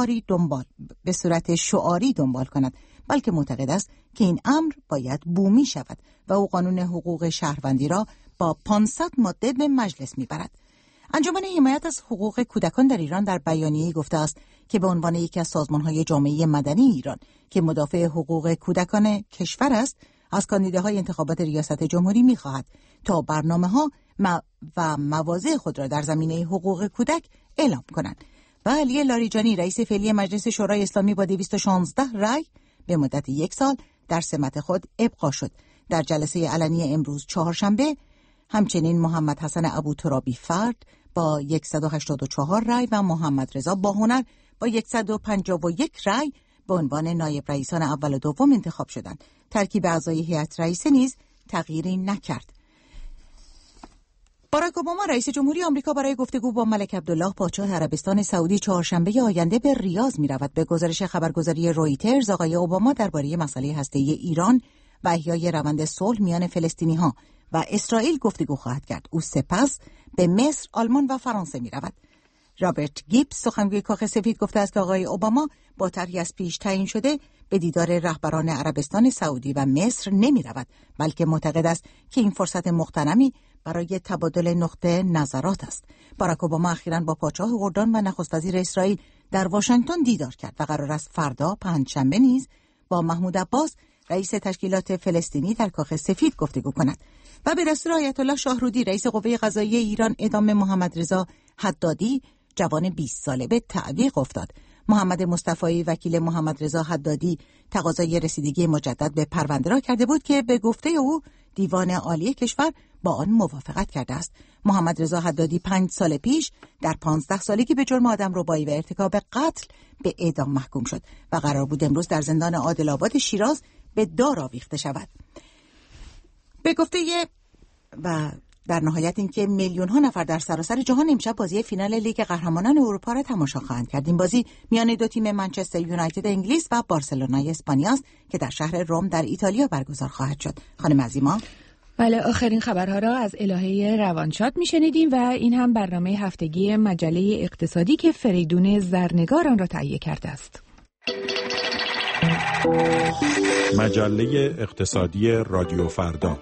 شعاری دنبال کند، بلکه معتقد است که این امر باید بومی شود و او قانون حقوق شهروندی را با 500 ماده به مجلس میبرد. انجمن حمایت از حقوق کودکان در ایران در بیانیه‌ای گفته است که به عنوان یکی از سازمان‌های جامعه مدنی ایران که مدافع حقوق کودکان کشور است، از کاندیداهای انتخابات ریاست جمهوری می‌خواهد تا برنامه‌ها و مواضع خود را در زمینه حقوق کودک اعلام کنند. و علی لاریجانی، رئیس فعلی مجلس شورای اسلامی، با 216 رأی به مدت 1 سال در سمت خود ابقا شد. در جلسه علنی امروز چهارشنبه، همچنین محمد حسن ابوترابی فرد با 184 رأی و محمد رضا باهنر با 151 رأی به عنوان نایب رئیسان اول و دوم انتخاب شدند. ترکیب اعضای هیئت رئیسه نیز تغییری نکرد. باراک اوباما، رئیس جمهوری آمریکا، برای گفتگو با ملک عبدالله پادشاه عربستان سعودی چهارشنبه آینده به ریاض می‌رود. به گزارش خبرگزاری رویترز، آقای اوباما درباره مسئله هسته‌ای ایران و احیای روند صلح میان فلسطینی‌ها و اسرائیل گفتگو خواهد کرد. او سپس به مصر، آلمان و فرانسه می‌رود. رابرت گیبز، سخنگوی کاخ سفید، گفته است که آقای اوباما با طرحی از پیش تعیین شده به دیدار رهبران عربستان سعودی و مصر نمی‌رود، بلکه معتقد است که این فرصت مغتنمی برای تبادل نقطه نظرات است. باراک اوباما اخیراً با پادشاه اردن و نخست وزیر اسرائیل در واشنگتن دیدار کرد و قرار است فردا پنجشنبه نیز با محمود عباس، رئیس تشکیلات فلسطینی، در کاخ سفید گفتگو کند. و به دستور آیت الله شاهرودی، رئیس قوه قضاییه ایران، اعدام محمد رضا حدادی، جوان 20 ساله، به تعویق افتاد. محمد مصطفی، وکیل محمد رضا حدادی، تقاضای رسیدگی مجدد به پرونده را کرده بود که به گفته او دیوان عالی کشور با آن موافقت کرده است. محمد رضا حدادی 5 سال پیش در 15 سالگی به جرم آدمربایی و ارتکاب قتل به اعدام محکوم شد و قرار بود امروز در زندان عادل‌آباد شیراز به دار آویخته شود. به گفته و در نهایت اینکه میلیون ها نفر در سراسر جهان امشب بازی فینال لیگ قهرمانان اروپا را تماشا خواهند کرد. این بازی میان دو تیم منچستر یونایتد انگلیس و بارسلونای اسپانیا است که در شهر روم در ایتالیا برگزار خواهد شد. خانم عظیما. بله، آخرین خبرها را از الهه روانشاد میشنیدیم و این هم برنامه هفتگی مجله اقتصادی که فریدون زرنگار آن را تهیه کرده است. مجله اقتصادی رادیو فردا.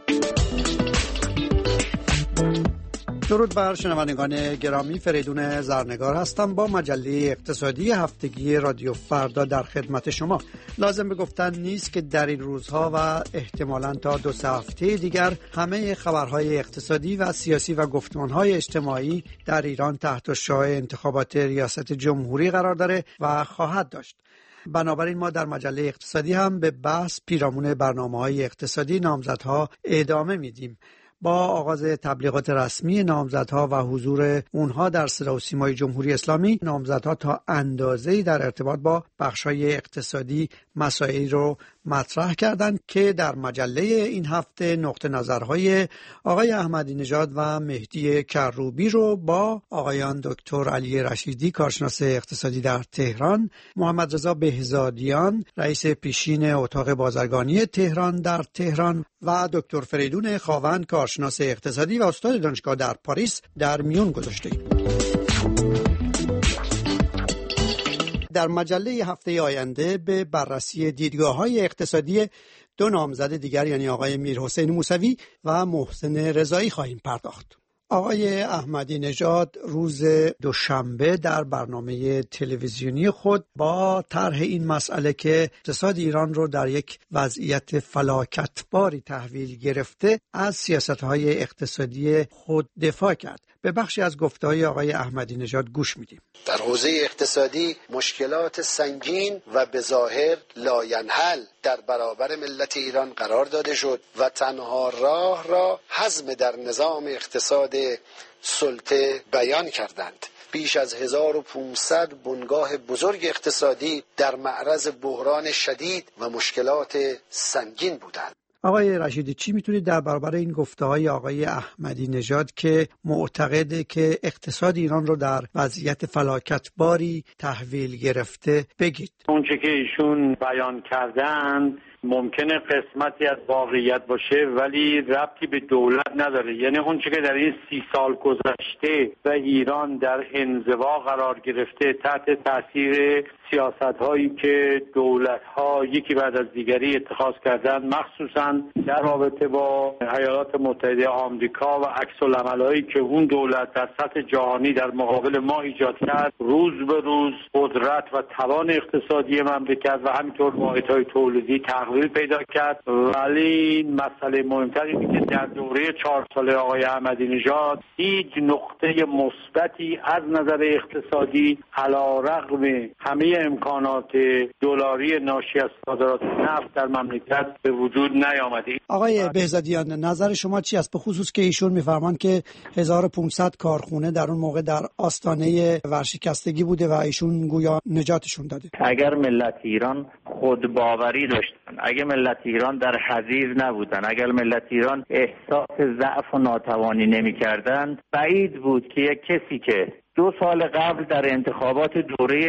درود بر شنوندگان گرامی، فریدون زرنگار هستم با مجله اقتصادی هفتگی رادیو فردا در خدمت شما. لازم به گفتن نیست که در این روزها و احتمالاً تا 2 هفته دیگر همه خبرهای اقتصادی و سیاسی و گفتمانهای اجتماعی در ایران تحت شعاع انتخابات ریاست جمهوری قرار داره و خواهد داشت. بنابراین ما در مجله اقتصادی هم به بحث پیرامون برنامه‌های اقتصادی نامزدها ادامه میدیم. با آغاز تبلیغات رسمی نامزدها و حضور اونها در صدا و سیمای جمهوری اسلامی، نامزدها تا اندازه‌ای در ارتباط با بخش‌های اقتصادی مسائلی رو مطرح کردند که در مجله این هفته نقطه نظرهای آقای احمدی نژاد و مهدی کروبی رو با آقایان دکتر علی رشیدی کارشناس اقتصادی در تهران، محمد رضا بهزادیان رئیس پیشین اتاق بازرگانی تهران در تهران و دکتر فریدون خاوند کارشناس اقتصادی و استاد دانشگاه در پاریس در میون گذاشتیم. در مجله هفته آینده به بررسی دیدگاه‌های اقتصادی 2 نامزد دیگر، یعنی آقای میرحسین موسوی و محسن رضایی خواهیم پرداخت. آقای احمدی نژاد روز دوشنبه در برنامه تلویزیونی خود با طرح این مسئله که اقتصاد ایران رو در یک وضعیت فلاکتباری تحویل گرفته از سیاست‌های اقتصادی خود دفاع کرد. به بخشی از گفته‌های آقای احمدی نژاد گوش میدیم. در حوزه اقتصادی مشکلات سنگین و به ظاهر لاینحل در برابر ملت ایران قرار داده شد و تنها راه را هضم در نظام اقتصاد سلطه بیان کردند. بیش از 1500 بنگاه بزرگ اقتصادی در معرض بحران شدید و مشکلات سنگین بودند. آقای رشیدی، چی میتونید در برابر این گفته‌های آقای احمدی نژاد که معتقده که اقتصاد ایران رو در وضعیت فلاکتباری تحویل گرفته بگید؟ اونچه که ایشون بیان کردن ممکنه قسمتی از واقعیت باشه ولی ربطی به دولت نداره. یعنی اونچه که در این 30 سال گذشته و ایران در انزوا قرار گرفته تحت تاثیر سیاست‌هایی که دولت‌ها یکی بعد از دیگری اتخاذ کردن، مخصوصاً در رابطه با ایالات متحده آمریکا و عکس‌العمل‌هایی که اون دولت در سطح جهانی در مقابل ما ایجاد کرد، روز به روز قدرت و توان اقتصادی مملکت و همینطور واحدهای تولیدی تغییر پیدا کرد. ولی مسئله مهمتر اینه که در دوره 4 ساله آقای احمدی نژاد هیچ نقطه مثبتی از نظر اقتصادی علیرغم همه امکانات دلاری ناشی از صادرات نفت در مملکت به وجود نیامده. آقای بهزادیان، نظر شما چی است به خصوص که ایشون میفرمان که 1500 کارخونه در اون موقع در آستانه ورشکستگی بوده و ایشون گویا نجاتشون داده؟ اگر ملت ایران خودباوری داشتن، اگر ملت ایران در حضیر نبودن، اگر ملت ایران احساس ضعف و ناتوانی نمی‌کردند، بعید بود که یک کسی که 2 سال قبل در انتخابات دوره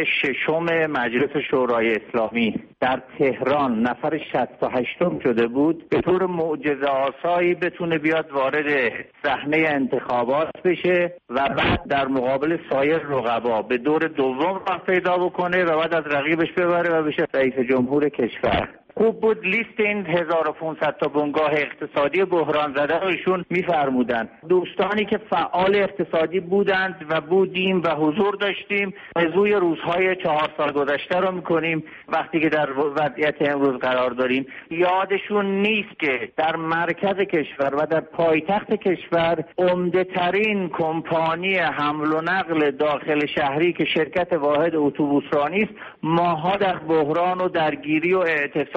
6 مجلس شورای اسلامی در تهران نفر 68م شده بود، به طور معجزه آسایی بتونه بیاد وارد صحنه انتخابات بشه و بعد در مقابل سایر رقبا به دور دوم راه پیدا بکنه و بعد از رقیبش ببره و بشه رئیس جمهور کشور. خوب بود لیست این 1500 تا بنگاه اقتصادی بحران زده رو ایشون میفرمودن. دوستانی که فعال اقتصادی بودند و بودیم و حضور داشتیم، موضوع روزهای 4 سال گذشته رو میکنیم وقتی که در وضعیت امروز قرار داریم. یادشون نیست که در مرکز کشور و در پایتخت کشور عمده ترین کمپانی حمل و نقل داخل شهری که شرکت واحد اتوبوسرانی است، ماها در بحران و درگیری و اعتصاب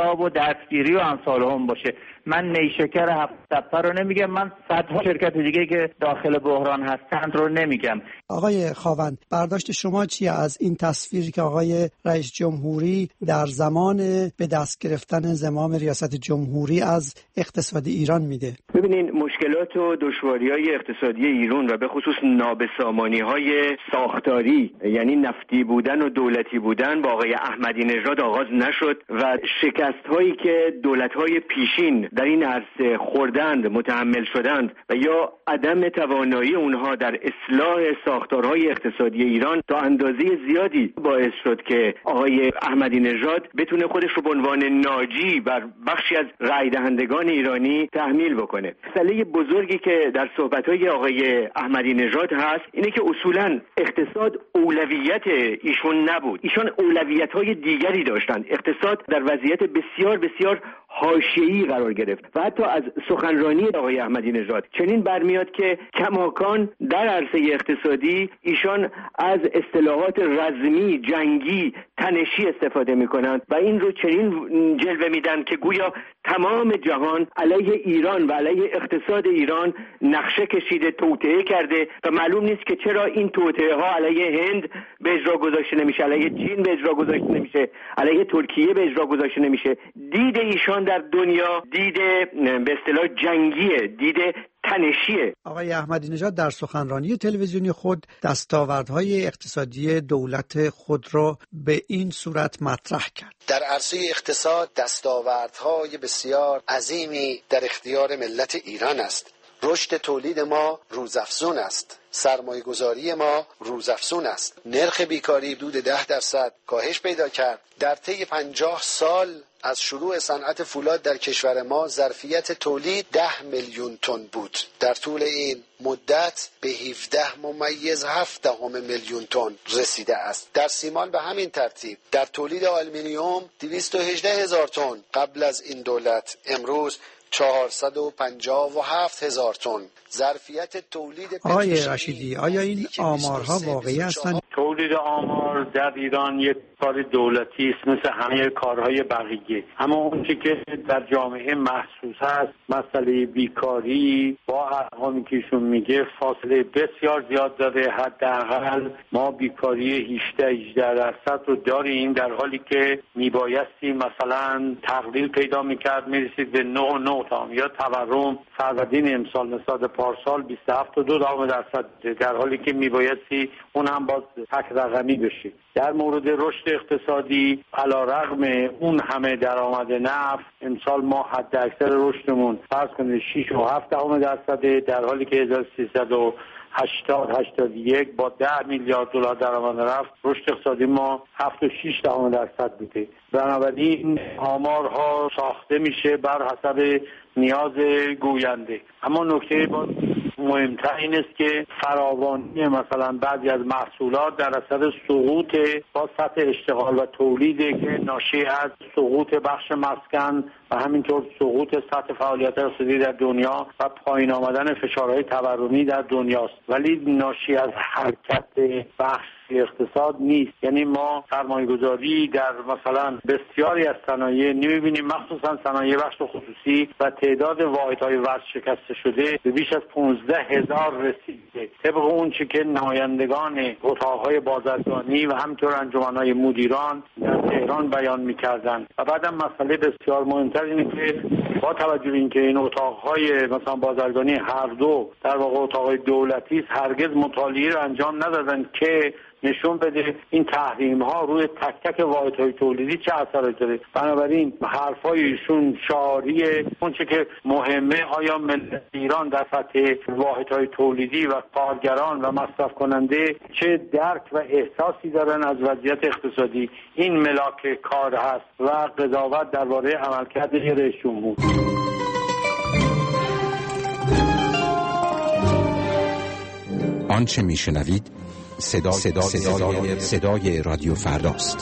انقلاب و دستگیری و امثال هم باشه. من نیشکر 7 رو نمیگم، من صدها شرکت دیگه که داخل بحران هستند رو نمیگم. آقای خاوند، برداشت شما چیه از این تصویری که آقای رئیس جمهوری در زمان به دست گرفتن زمام ریاست جمهوری از اقتصاد ایران میده؟ ببینین، مشکلات و دشواری‌های اقتصادی ایران و به خصوص نابسامانی‌های ساختاری، یعنی نفتی بودن و دولتی بودن، با آقای احمدی نژاد آغاز نشد و شکست‌هایی که دولت‌های پیشین در این عرصه خوردند، متحمل شدند و یا عدم توانایی اونها در اصلاح ساختارهای اقتصادی ایران تا اندازه زیادی باعث شد که آقای احمدی نژاد بتونه خودش رو به عنوان ناجی بر بخشی از رای دهندگان ایرانی تحمیل بکنه. مسئله بزرگی که در صحبت‌های آقای احمدی نژاد هست اینه که اصولاً اقتصاد اولویت ایشون نبود. ایشون اولویت‌های دیگری داشتند. اقتصاد در وضعیت بسیار بسیار حاشیه‌ای قرار گرفت و حتی از سخنرانی آقای احمدی نژاد چنین برمیاد که کماکان در عرصه اقتصادی ایشان از اصطلاحات رزمی، جنگی، تنشی استفاده می‌کنند و این رو چنین جلوه میدن که گویا تمام جهان علیه ایران و علیه اقتصاد ایران نقشه کشیده، توطئه کرده و معلوم نیست که چرا این توطئه‌ها علیه هند به اجرا گذاشته نمیشه، علیه چین به اجرا گذاشته نمیشه، علیه ترکیه به اجرا گذاشته نمیشه. دید ایشان در دنیا دید به اصطلاح جنگیه، دید تنشیه. آقای احمدی نژاد در سخنرانی تلویزیونی خود دستاوردهای اقتصادی دولت خود را به این صورت مطرح کرد. در عرصه اقتصاد دستاوردهای بسیار عظیمی در اختیار ملت ایران است. رشد تولید ما روزافزون است. سرمایه گذاری ما روزافزون است. نرخ بیکاری حدود 10% کاهش پیدا کرد. در طی 50 سال از شروع صنعت فولاد در کشور ما ظرفیت تولید 10 میلیون تن بود. در طول این مدت به 17.7 میلیون تن رسیده است. در سیمان به همین ترتیب. در تولید آلومینیوم 218,000 تن قبل از این دولت، امروز 457,000 تن. ظرفیت تولید آقای رشیدی، آیا این آمارها واقعی هستند؟ تولید آمار در ایران یک کار دولتی است مثل همه کارهای بقیه، اما اون چیزی که در جامعه محسوس هست، مسئله بیکاری با ارقامی که ایشون میگه فاصله بسیار زیاد داره. حداقل ما بیکاری 18% رو داریم، در حالی که میبایستی مثلا تقلیل پیدا میکرد میرسید به 9.9 یا تورم فروردین امسال نسبت پارسال 27.2%، در حالی که میبایستی اون هم باز تک رقمی بشه. در مورد رشد اقتصادی علیرغم اون همه درآمد نفت، امسال ما حد اکثر رشدمون فرض کنید 6.7%، در حالی که 1381 با 10 میلیارد دلار درآمد نفت رشد اقتصادی ما 7.6% بوده. بنابراین آمارها ساخته میشه بر حسب نیاز گوینده. اما نکته باز مهمتر این است که فراوانی مثلا بعضی از محصولات در اثر سقوط با سطح اشتغال و تولید که ناشی از سقوط بخش مسکن و همینطور سقوط سطح فعالیت اقتصادی در دنیا و پایین آمدن فشارهای تورمی در دنیاست، ولی ناشی از حرکت بخش اقتصاد نیست. یعنی ما سرمایه‌گذاری در مثلا بسیاری از صنایع نمی‌بینیم، مخصوصا صنایع بخش خصوصی، و تعداد واحدهای ورشکسته شده به بیش از 15,000 رسیده. طبق اون چی که نمایندگان اتاق‌های بازرگانی و همینطور انجمن‌های مدیران در تهران بیان می‌کردند. و بعدم مسئله بسیار مهمتر اینه که با توجه به اینکه این اتاق‌های مثلا بازرگانی هر دو در واقع اتاق‌های دولتی است، هرگز مطالعه رو انجام ندادن که نشون بده این تحریم ها روی تک تک واحدهای تولیدی چه اثری داره. بنابراین حرفای ایشون شعاریه. اون چه که مهمه آیا ملت ایران در سطح واحدهای تولیدی و کارگران و مصرف کننده چه درک و احساسی دارن از وضعیت اقتصادی. این ملاک کار هست و قضاوت درباره عملکرد رئیس جمهور. آنچه میشنوید صدای رادیو فرداست.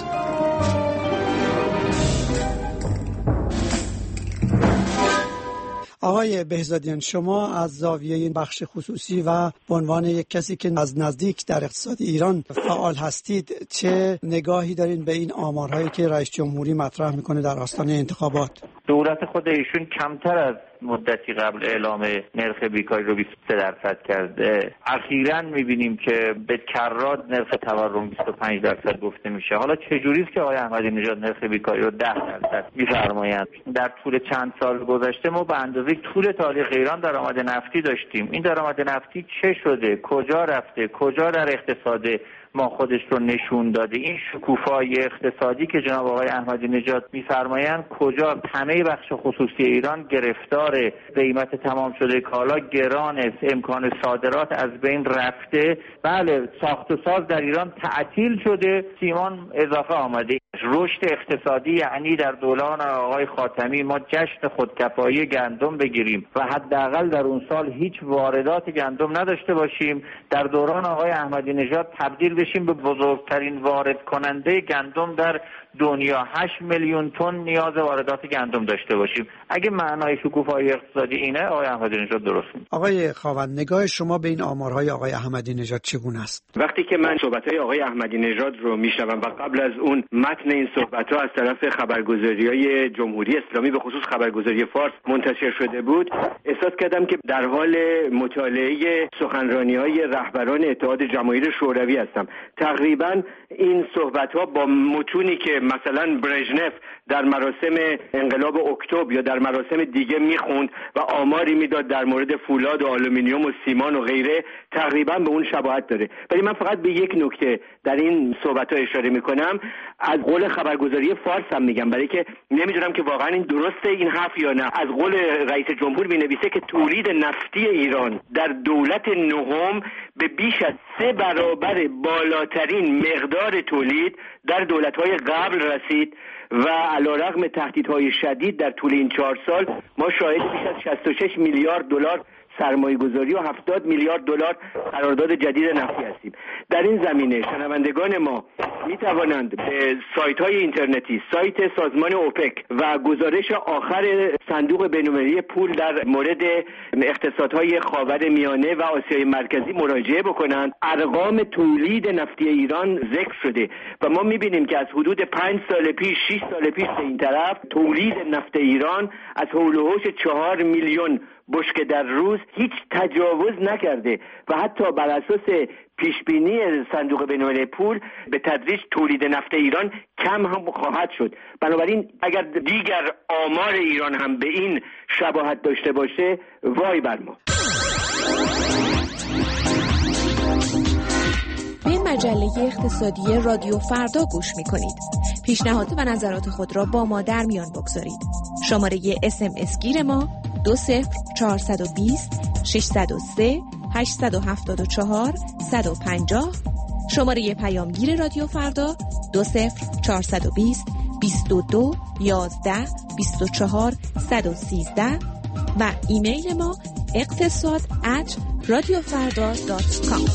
آقای بهزادیان، شما از زاویه این بخش خصوصی و به عنوان یک کسی که از نزدیک در اقتصاد ایران فعال هستید، چه نگاهی دارین به این آمارهایی که رئیس جمهوری مطرح میکنه در آستانه انتخابات؟ دولت خود ایشون کمتر از مدتی قبل اعلام نرخ بیکاری رو 23% کرده. اخیراً میبینیم که به کرات نرخ تورم 25% گفته میشه. حالا چجوری است که آقای احمدی نژاد نرخ بیکاری رو 10% میفرمایند؟ در طول چند سال گذشته ما به اندازه طول تاریخ ایران درآمد نفتی داشتیم. این درآمد نفتی چه شده؟ کجا رفته؟ کجا در اقتصاد ما خودش رو نشون داده؟ این شکوفایی اقتصادی که جناب آقای احمدی نژاد میفرمایند کجا؟ همه بخش خصوصی ایران گرفتار قیمت تمام شده کالا گران است، امکان صادرات از بین رفته. بله، ساخت و ساز در ایران تعطیل شده، سیمان اضافه آمده. رشد اقتصادی یعنی در دوران آقای خاتمی ما جشن خودکفایی گندم بگیریم و حداقل در اون سال هیچ واردات گندم نداشته باشیم. در دوران آقای احمدی نژاد تبدیل بشیم به بزرگترین وارد کننده گندم در دنیا، 8 میلیون تن نیاز واردات گندم داشته باشیم. اگه معنای شکوفایی اقتصادی اینه، آقای احمدی نژاد درست میگه. آقای خاوند، نگاه شما به این آمارهای آقای احمدی نژاد چگونه است؟ وقتی که من صحبت‌های آقای احمدی نژاد رو میشنوم و قبل از اون متن این صحبت‌ها از طرف خبرگزاری‌های جمهوری اسلامی به خصوص خبرگزاری فارس منتشر شده بود، احساس کردم که در حال مطالعه سخنرانی‌های رهبران اتحاد جماهیر شوروی هستم. تقریبا این صحبت‌ها با متونی که مثلا برژنف در مراسم انقلاب اکتبر یا در مراسم دیگه میخوند و آماری میداد در مورد فولاد و آلومینیوم و سیمان و غیره، تقریبا به اون شباهت داره. ولی من فقط به یک نکته در این صحبت‌ها اشاره میکنم، از قول خبرگزاری فارس هم میگم، برای که نمیدونم که واقعا این درسته این حرف یا نه. از قول رئیس جمهور مینویسه که تولید نفتی ایران در دولت نهم به بیش از 3 برابر بالاترین مقدار تولید در دولت‌های قبل رسید و علیرغم تهدیدهای شدید در طول این 4 سال ما شاهد بیش از 66 میلیارد دلار سرمایه‌گذاری و 70 میلیارد دلار قرارداد جدید نفتی هستیم. در این زمینه شنوندگان ما می توانند به سایت‌های اینترنتی، سایت سازمان اوپک و گزارش آخر صندوق بین‌المللی پول در مورد اقتصادهای خاورمیانه و آسیای مرکزی مراجعه بکنند. ارقام تولید نفتی ایران ذکر شده و ما می‌بینیم که از حدود 5 سال پیش، 6 سال پیش به این طرف تولید نفت ایران از حول و حوش 4 میلیون بشکه در روز هیچ تجاوز نکرده و حتی بر اساس پیشبینی صندوق بین‌المللی پول به تدریج تولید نفت ایران کم هم خواهد شد. بنابراین اگر دیگر آمار ایران هم به این شباهت داشته باشه، وای بر ما. به مجله اقتصادی رادیو فردا گوش می‌کنید. پیشنهاد و نظرات خود را با ما در میان بگذارید. شماره SMS گیر ما 20420 603 874 150. شماره پیامگیر رادیو فردا 20420 22 11 24 113 و ایمیل ما اقتصاد@radiofarda.com.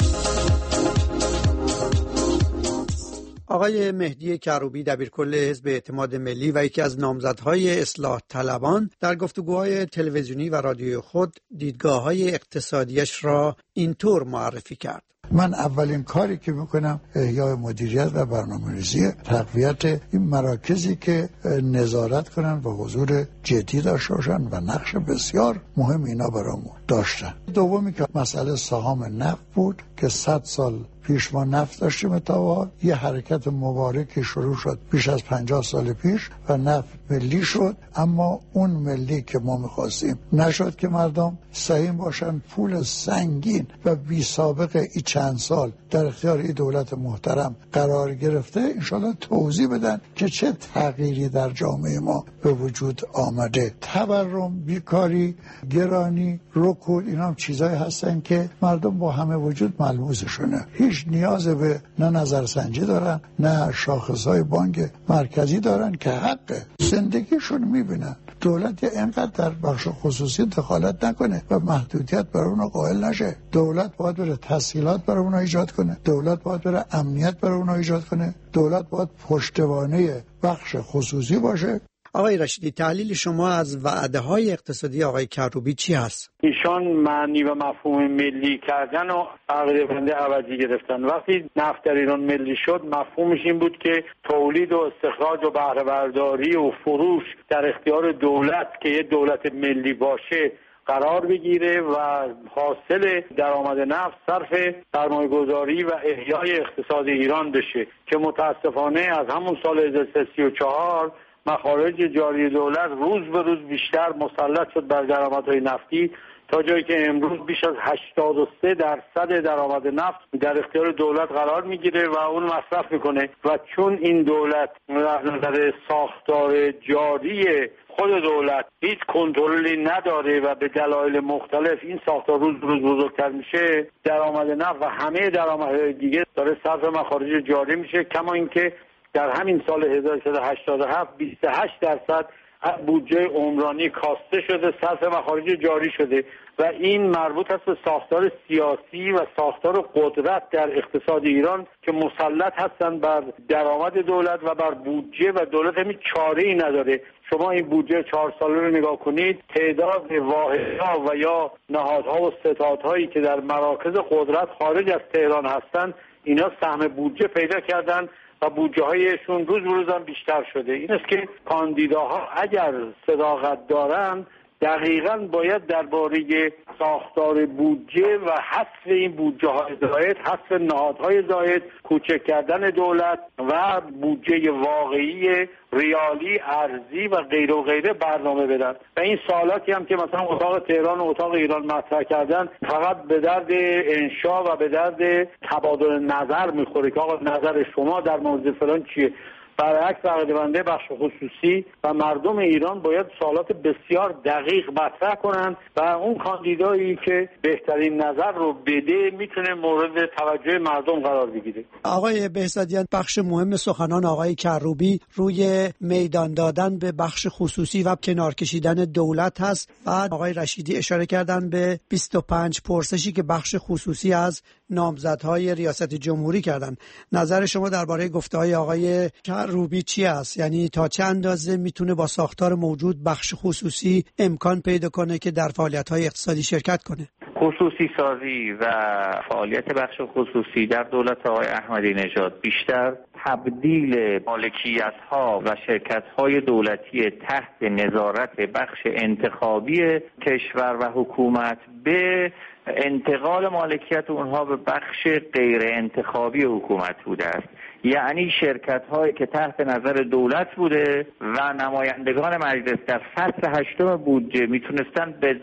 آقای مهدی کروبی دبیرکل حزب اعتماد ملی و یکی از نامزدهای اصلاح طلبان در گفتگوهای تلویزیونی و رادیویی خود دیدگاه‌های اقتصادیش را اینطور معرفی کرد: من اولین کاری که میکنم احیای مدیریت و برنامه‌ریزی، تقویت این مراکزی که نظارت کنن و حضور جدی داشته باشن و نقش بسیار مهم اینا برامون داشتن. دومی که مسئله سهام نفت بود که 100 سال پیش ما نفت داشتیم تا یه حرکت مبارکی شروع شد بیش از 50 سال پیش و نفت ملی شد، اما اون ملی که ما میخواستیم نشد که مردم سهیم باشن. پول سنگین و بی سابقه ای چند سال در اختیار این دولت محترم قرار گرفته. انشالله توضیح بدن که چه تغییری در جامعه ما به وجود آمده. تورم، بیکاری، گرانی، رکود، اینا هم چیزایی هستن که مردم با همه وجود ملموسشونه. هیچ نیاز به نه نظرسنجی دارن نه شاخصهای بانک مرکزی دارن که حق زندگیشون میبینن. دولت اینقدر در بخش خصوصی دخالت نکنه و محدودیت برای اونها قائل نشه. دولت باید بره تسهیلات برای اونها ایجاد کنه، دولت باید بره امنیت برای اونها ایجاد کنه، دولت باید پشتوانه بخش خصوصی باشه. آقای رشیدی، تحلیل شما از وعده‌های اقتصادی آقای کروبی چی هست؟ ایشان معنی و مفهوم ملی کردن و عقیده بنده عوضی گرفتن. وقتی نفت در ایران ملی شد مفهومش این بود که تولید و استخراج و بهره برداری و فروش در اختیار دولت که یه دولت ملی باشه قرار بگیره و حاصل درآمد نفت صرف سرمایه‌گذاری و احیای اقتصاد ایران بشه که متاسفانه از همون سال 1334 مخارج جاری دولت روز به روز بیشتر مسلط شد بر درآمدهای نفتی تا جایی که امروز بیش از 83% درآمد نفت در اختیار دولت قرار میگیره و اون مصرف میکنه و چون این دولت از نظر ساختار جاری خود دولت هیچ کنترلی نداره و به دلایل مختلف این ساختار روز به روز بزرگتر میشه، درآمد نفت و همه درآمدهای دیگه داره صرف مخارج جاری میشه. کما اینکه در همین سال 1387 28% از بودجه عمرانی کاسته شده، صرف مخارج جاری شده و این مربوط است به ساختار سیاسی و ساختار قدرت در اقتصاد ایران که مسلط هستند بر درآمد دولت و بر بودجه و دولت همین چاره‌ای نداره. شما این بودجه 4 ساله رو نگاه کنید، تعداد واحدها و یا نهادها و ستادهایی که در مراکز قدرت خارج از تهران هستند اینا سهم بودجه پیدا کردن و بودجه هایشون روز به روز هم بیشتر شده. این است که کاندیداها اگر صداقت دارن دقیقاً باید درباره ساختار بودجه و حذف این بودجه های زائد، حذف نهادهای زائد، کوچک کردن دولت و بودجه واقعی ریالی، ارزی و غیره و غیره برنامه بدن. و این سوالاتی هم که مثلا اتاق تهران و اتاق ایران مطرح کردن فقط به درد انشا و به درد تبادل نظر میخوره که آقا نظر شما در مورد فلان چیه. برعکس عقیده بنده بخش خصوصی و مردم ایران باید سوالات بسیار دقیق مطرح کنند و اون کاندیدایی که بهترین نظر رو بده میتونه مورد توجه مردم قرار بگیره. آقای بهزادیان، بخش مهم سخنان آقای کروبی روی میدان دادن به بخش خصوصی و کنار کشیدن دولت هست. بعد آقای رشیدی اشاره کردن به 25 پرسشی که بخش خصوصی از نامزدهای ریاست جمهوری کردن. نظر شما درباره گفته‌های آقای کروبی چی است؟ یعنی تا چه اندازه میتونه با ساختار موجود بخش خصوصی امکان پیدا کنه که در فعالیت‌های اقتصادی شرکت کنه؟ خصوصی سازی و فعالیت بخش خصوصی در دولت آقای احمدی نژاد بیشتر تبدیل مالکیت‌ها و شرکت‌های دولتی تحت نظارت بخش انتخابی کشور و حکومت به انتقال مالکیت اونها به بخش غیر انتخابی حکومت بوده است. یعنی شرکت هایی که تحت نظر دولت بوده و نمایندگان مجلس در فصل 8 بودجه میتونستن به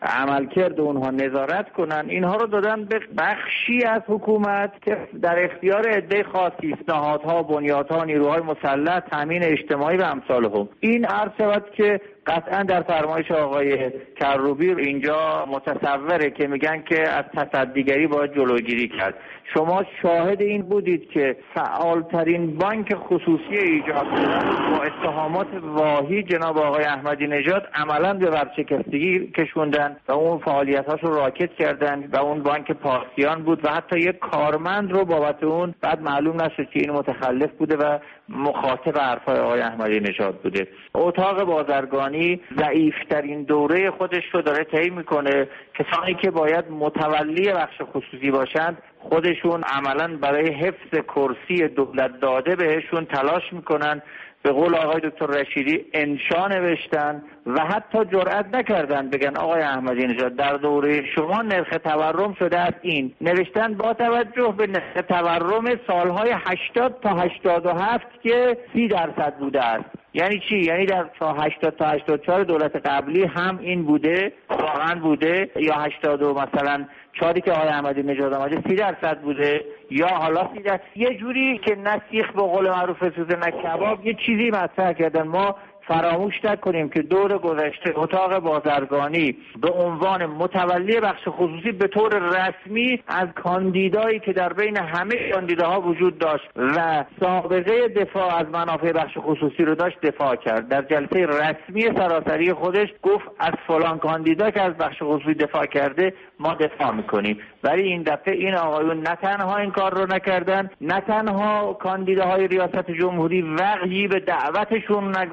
عملکرد اونها نظارت کنن، اینها رو دادن به بخشی از حکومت که در اختیار عده خاصی، نهادها، بنیادها، نیروهای مسلح، تامین اجتماعی و امثالهم. این عرض شود که قطعا در فرمایش آقای کروبی اینجا متصوره که میگن که از تصدیگری باید جلوگیری کرد. شما شاهد این بودید که فعالترین بانک خصوصی ایجاد با اتهامات واهی جناب آقای احمدی نژاد عملا به ورشکستگی کشوندن و اون فعالیت‌هاش رو راکت کردن و اون بانک پارسیان بود و حتی یک کارمند رو بابت اون بعد معلوم نشد که این متخلف بوده و مخاطب حرفای آقای احمدی نژاد بوده. اتاق بازرگانی ضعیف‌ترین دوره خودش رو داره طی میکنه. کسانی که باید متولی بخش خصوصی باشند خودشون عملاً برای حفظ کرسی دولت داده بهشون تلاش میکنن. به قول آقای دکتر رشیدی انشا نوشتن و حتی جرئت نکردن بگن آقای احمدی نژاد در دوره شما نرخ تورم شده است. این نوشتن با توجه به نرخ تورم سالهای 80 تا 87 که 30% بوده است. یعنی چی؟ یعنی در 80 تا 84 دولت قبلی هم این بوده، واقعا بوده، یا 80 مثلا 4 که آقای احمدی نژاد آمده 30% بوده، یا حالا 30%. یه جوری که نسیخ به قول معروف سوزه نه کباب یه چیزی مطرح کردن. ما فراموش نکنیم که دور گذشته اتاق بازرگانی به عنوان متولی بخش خصوصی به طور رسمی از کاندیدایی که در بین همه کاندیداها وجود داشت و سابقه دفاع از منافع بخش خصوصی رو داشت دفاع کرد. در جلسه رسمی سراسری خودش گفت از فلان کاندیدا که از بخش خصوصی دفاع کرده ما دفاع میکنیم. ولی این دفعه این آقایون نه تنها این کار رو نکردن، نه تنها کاندیداهای ریاست جمهوری وقعی به دعوتشون نگذاشتن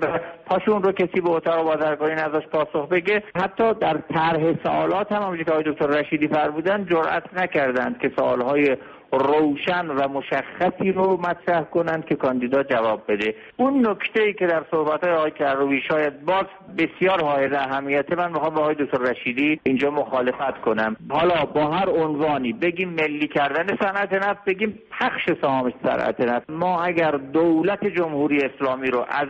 پاشون رو کسی به اتاق بازرگانی ازش پاسخ بگه. حتی در طرح سوالات هم همونجوری که آقای دکتر رشیدی فرمودن جرئت نکردند که سوالهای روشن و مشخصی رو مطرح کنند که کاندیدا جواب بده. اون نکته‌ای که در صحبت‌های آقای کروبی شاید باز بسیار حائز اهمیته، من میخوام با آقای دکتر رشیدی اینجا مخالفت کنم. حالا با هر عنوانی بگیم ملی کردن صنعت نفت، بگیم پخش سهام صنعت نفت، ما اگر دولت جمهوری اسلامی رو از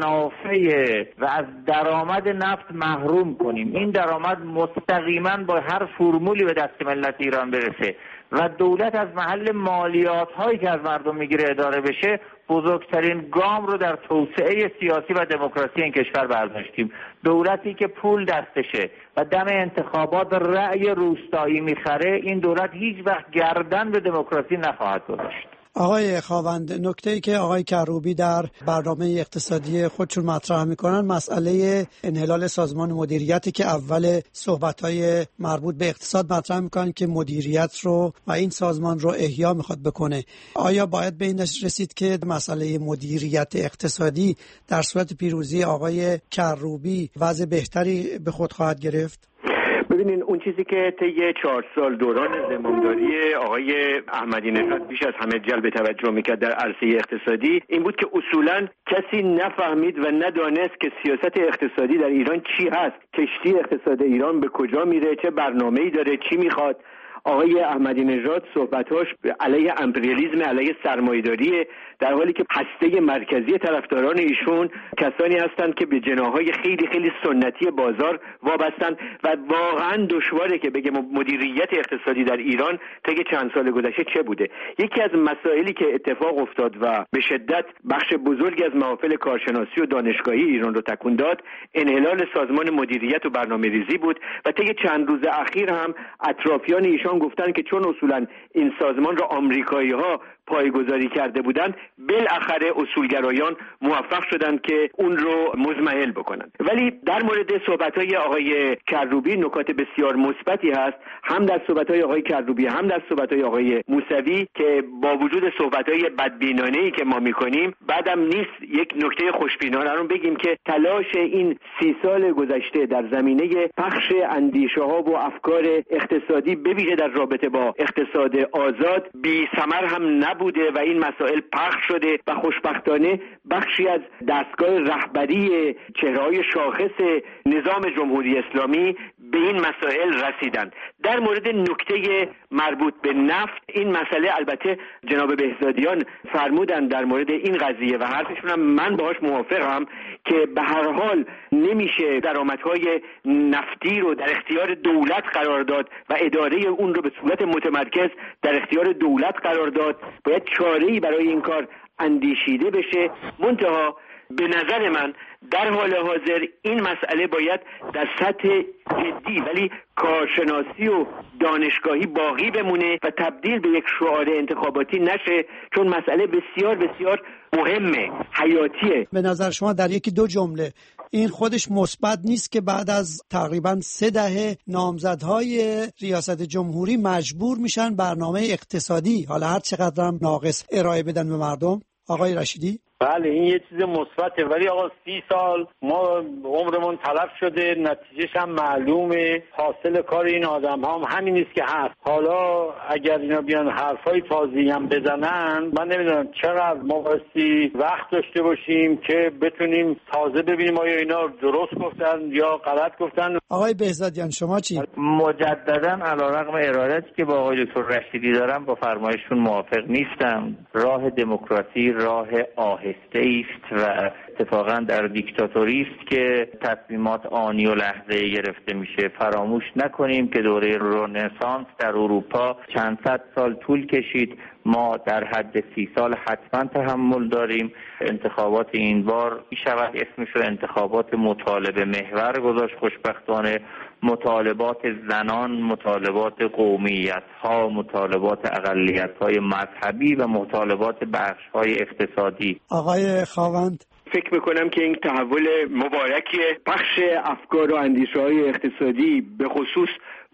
منافع و از درآمد نفت محروم کنیم، این درآمد مستقیما با هر فرمولی به دست ملت ایران برسه و دولت از محل مالیات هایی که از مردم میگیره اداره بشه، بزرگترین گام رو در توسعه سیاسی و دموکراسی این کشور برداشتیم. دولتی که پول دستشه و دم انتخابات رأی روستایی میخره، این دولت هیچ وقت گردن به دموکراسی نخواهد گذاشت. آقای خاوند، نکته‌ای که آقای کروبی در برنامه اقتصادی خودشون مطرح میکنن مسئله انحلال سازمان مدیریتی که اول صحبت‌های مربوط به اقتصاد مطرح میکنن که مدیریت رو و این سازمان رو احیا میخواد بکنه. آیا باید به این رسید که مسئله مدیریت اقتصادی در صورت پیروزی آقای کروبی وضع بهتری به خود خواهد گرفت؟ ببینین، اون چیزی که طی 4 سال دوران زمامداری آقای احمدی نژاد بیش از همه جلب توجه میکرد در عرصه اقتصادی این بود که اصولاً کسی نفهمید و ندانست که سیاست اقتصادی در ایران چی هست، کشتی اقتصاد ایران به کجا میره، چه برنامه‌ای داره، چی میخواد. آقای احمدی نژاد صحبتاش علیه امپریالیسم، علیه سرمایه‌داری، در حالی که هسته مرکزی طرفداران ایشون کسانی هستند که به جناح‌های خیلی خیلی سنتی بازار وابستند و واقعا دشواره که بگم مدیریت اقتصادی در ایران طی چند سال گذشته چه بوده. یکی از مسائلی که اتفاق افتاد و به شدت بخش بزرگی از محافل کارشناسی و دانشگاهی ایران رو تکون داد، انحلال سازمان مدیریت و برنامه‌ریزی بود و طی چند روز اخیر هم اطرافیان ایشان گفتن که چون اصولا این سازمان را آمریکایی‌ها پایه‌گذاری کرده بودند، بالاخره اصولگرایان موفق شدند که اون رو مزمحل بکنند. ولی در مورد صحبت‌های آقای کروبی نکات بسیار مثبتی هست، هم در صحبت‌های آقای کروبی هم در صحبت‌های آقای موسوی، که با وجود صحبت‌های بدبینانه‌ای که ما می‌کنیم بعدم نیست یک نکته خوشبینانه رو بگیم که تلاش این 30 سال گذشته در زمینه پخش اندیشه‌ها و افکار اقتصادی به ویژه در رابطه با اقتصاد آزاد بی ثمر هم نبوده و این مسائل پخش شده و خوشبختانه بخشی از دستگاه رهبری چهره‌های شاخص نظام جمهوری اسلامی به این مسائل رسیدند. در مورد نکته مربوط به نفت، این مسئله البته جناب بهزادیان فرمودن در مورد این قضیه و حرفشون هم من باهاش موافقم که به هر حال نمیشه درآمدهای نفتی رو در اختیار دولت قرار داد و اداره اون رو به صورت متمرکز در اختیار دولت قرار داد. باید چاره‌ای برای این کار اندیشیده بشه. منتها به نظر من در حال حاضر این مسئله باید در سطح جدی ولی کارشناسی و دانشگاهی باقی بمونه و تبدیل به یک شعار انتخاباتی نشه، چون مسئله بسیار بسیار مهمه، حیاتیه. به نظر شما در یکی دو جمله این خودش مثبت نیست که بعد از تقریبا 3 دهه نامزدهای ریاست جمهوری مجبور میشن برنامه اقتصادی حالا هر چقدر هم ناقص ارائه بدن به مردم؟ آقای رشیدی؟ بله، این یه چیز مثبته، ولی آقا 30 سال ما عمرمون تلف شده، نتیجهش هم معلومه. حاصل کار این آدم هم همین نیست که هست. حالا اگر اینا بیان حرفای تازه‌ای هم بزنن، من نمیدونم چقدر ما بایستی وقت داشته باشیم که بتونیم تازه ببینیم آیا اینا درست گفتن یا غلط گفتن. آقای بهزادیان شما چی؟ مجددا علیرغم ارادتی که با آقای دکتر رشیدی دارم با فرمایششون موافق نیستم. راه دموکراسی راه آهسته است و اتفاقا در دیکتاتوری است که تصمیمات آنی و لحظه‌ای گرفته میشه. فراموش نکنیم که دوره رنسانس در اروپا چند صد سال طول کشید. ما در حد 30 سال حتما تحمل داریم. انتخابات این بار میشود اسمش رو انتخابات مطالبه محور گذاشت. خوشبختانه مطالبات زنان، مطالبات قومیت‌ها، مطالبات اقلیت‌های مذهبی و مطالبات بخش‌های اقتصادی. آقای خاوند، فکر میکنم که این تحول مبارکی پخش افکار و اندیشه‌های اقتصادی به خصوص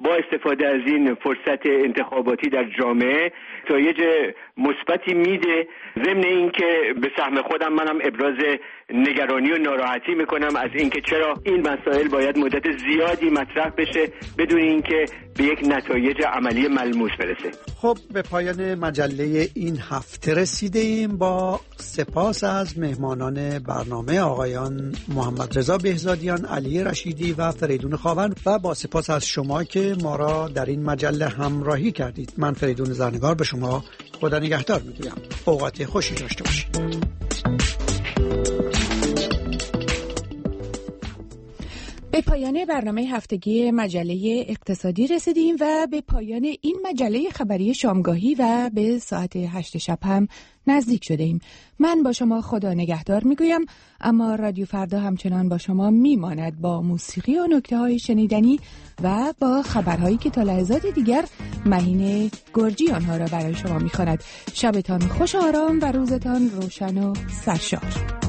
با استفاده از این فرصت انتخاباتی در جامعه نتایج مثبتی میده. ضمن اینکه به سهم خودم منم ابراز نگرانی و ناراحتی میکنم از اینکه چرا این مسائل باید مدت زیادی مطرح بشه بدون اینکه به یک نتایج عملی ملموس برسه. خب به پایان مجله این هفته رسیدیم. با سپاس از مهمانان برنامه آقایان محمد رضا بهزادیان، علی رشیدی و فریدون خاون و با سپاس از شما که ما را در این مجله همراهی کردید. من فریدون زرنگار به شما خدا نگهدار میگویم. اوقات خوشی داشته باشید. به پایان برنامه هفتگی مجله اقتصادی رسیدیم و به پایان این مجله خبری شامگاهی و به ساعت 8 شب هم نزدیک شده ایم. من با شما خدا نگهدار میگویم، اما رادیو فردا همچنان با شما میماند با موسیقی و نکته های شنیدنی و با خبرهایی که تا لحظات دیگر مهین گرجی آنها را برای شما میخواند. شبتان خوش و آرام و روزتان روشن و سرشار.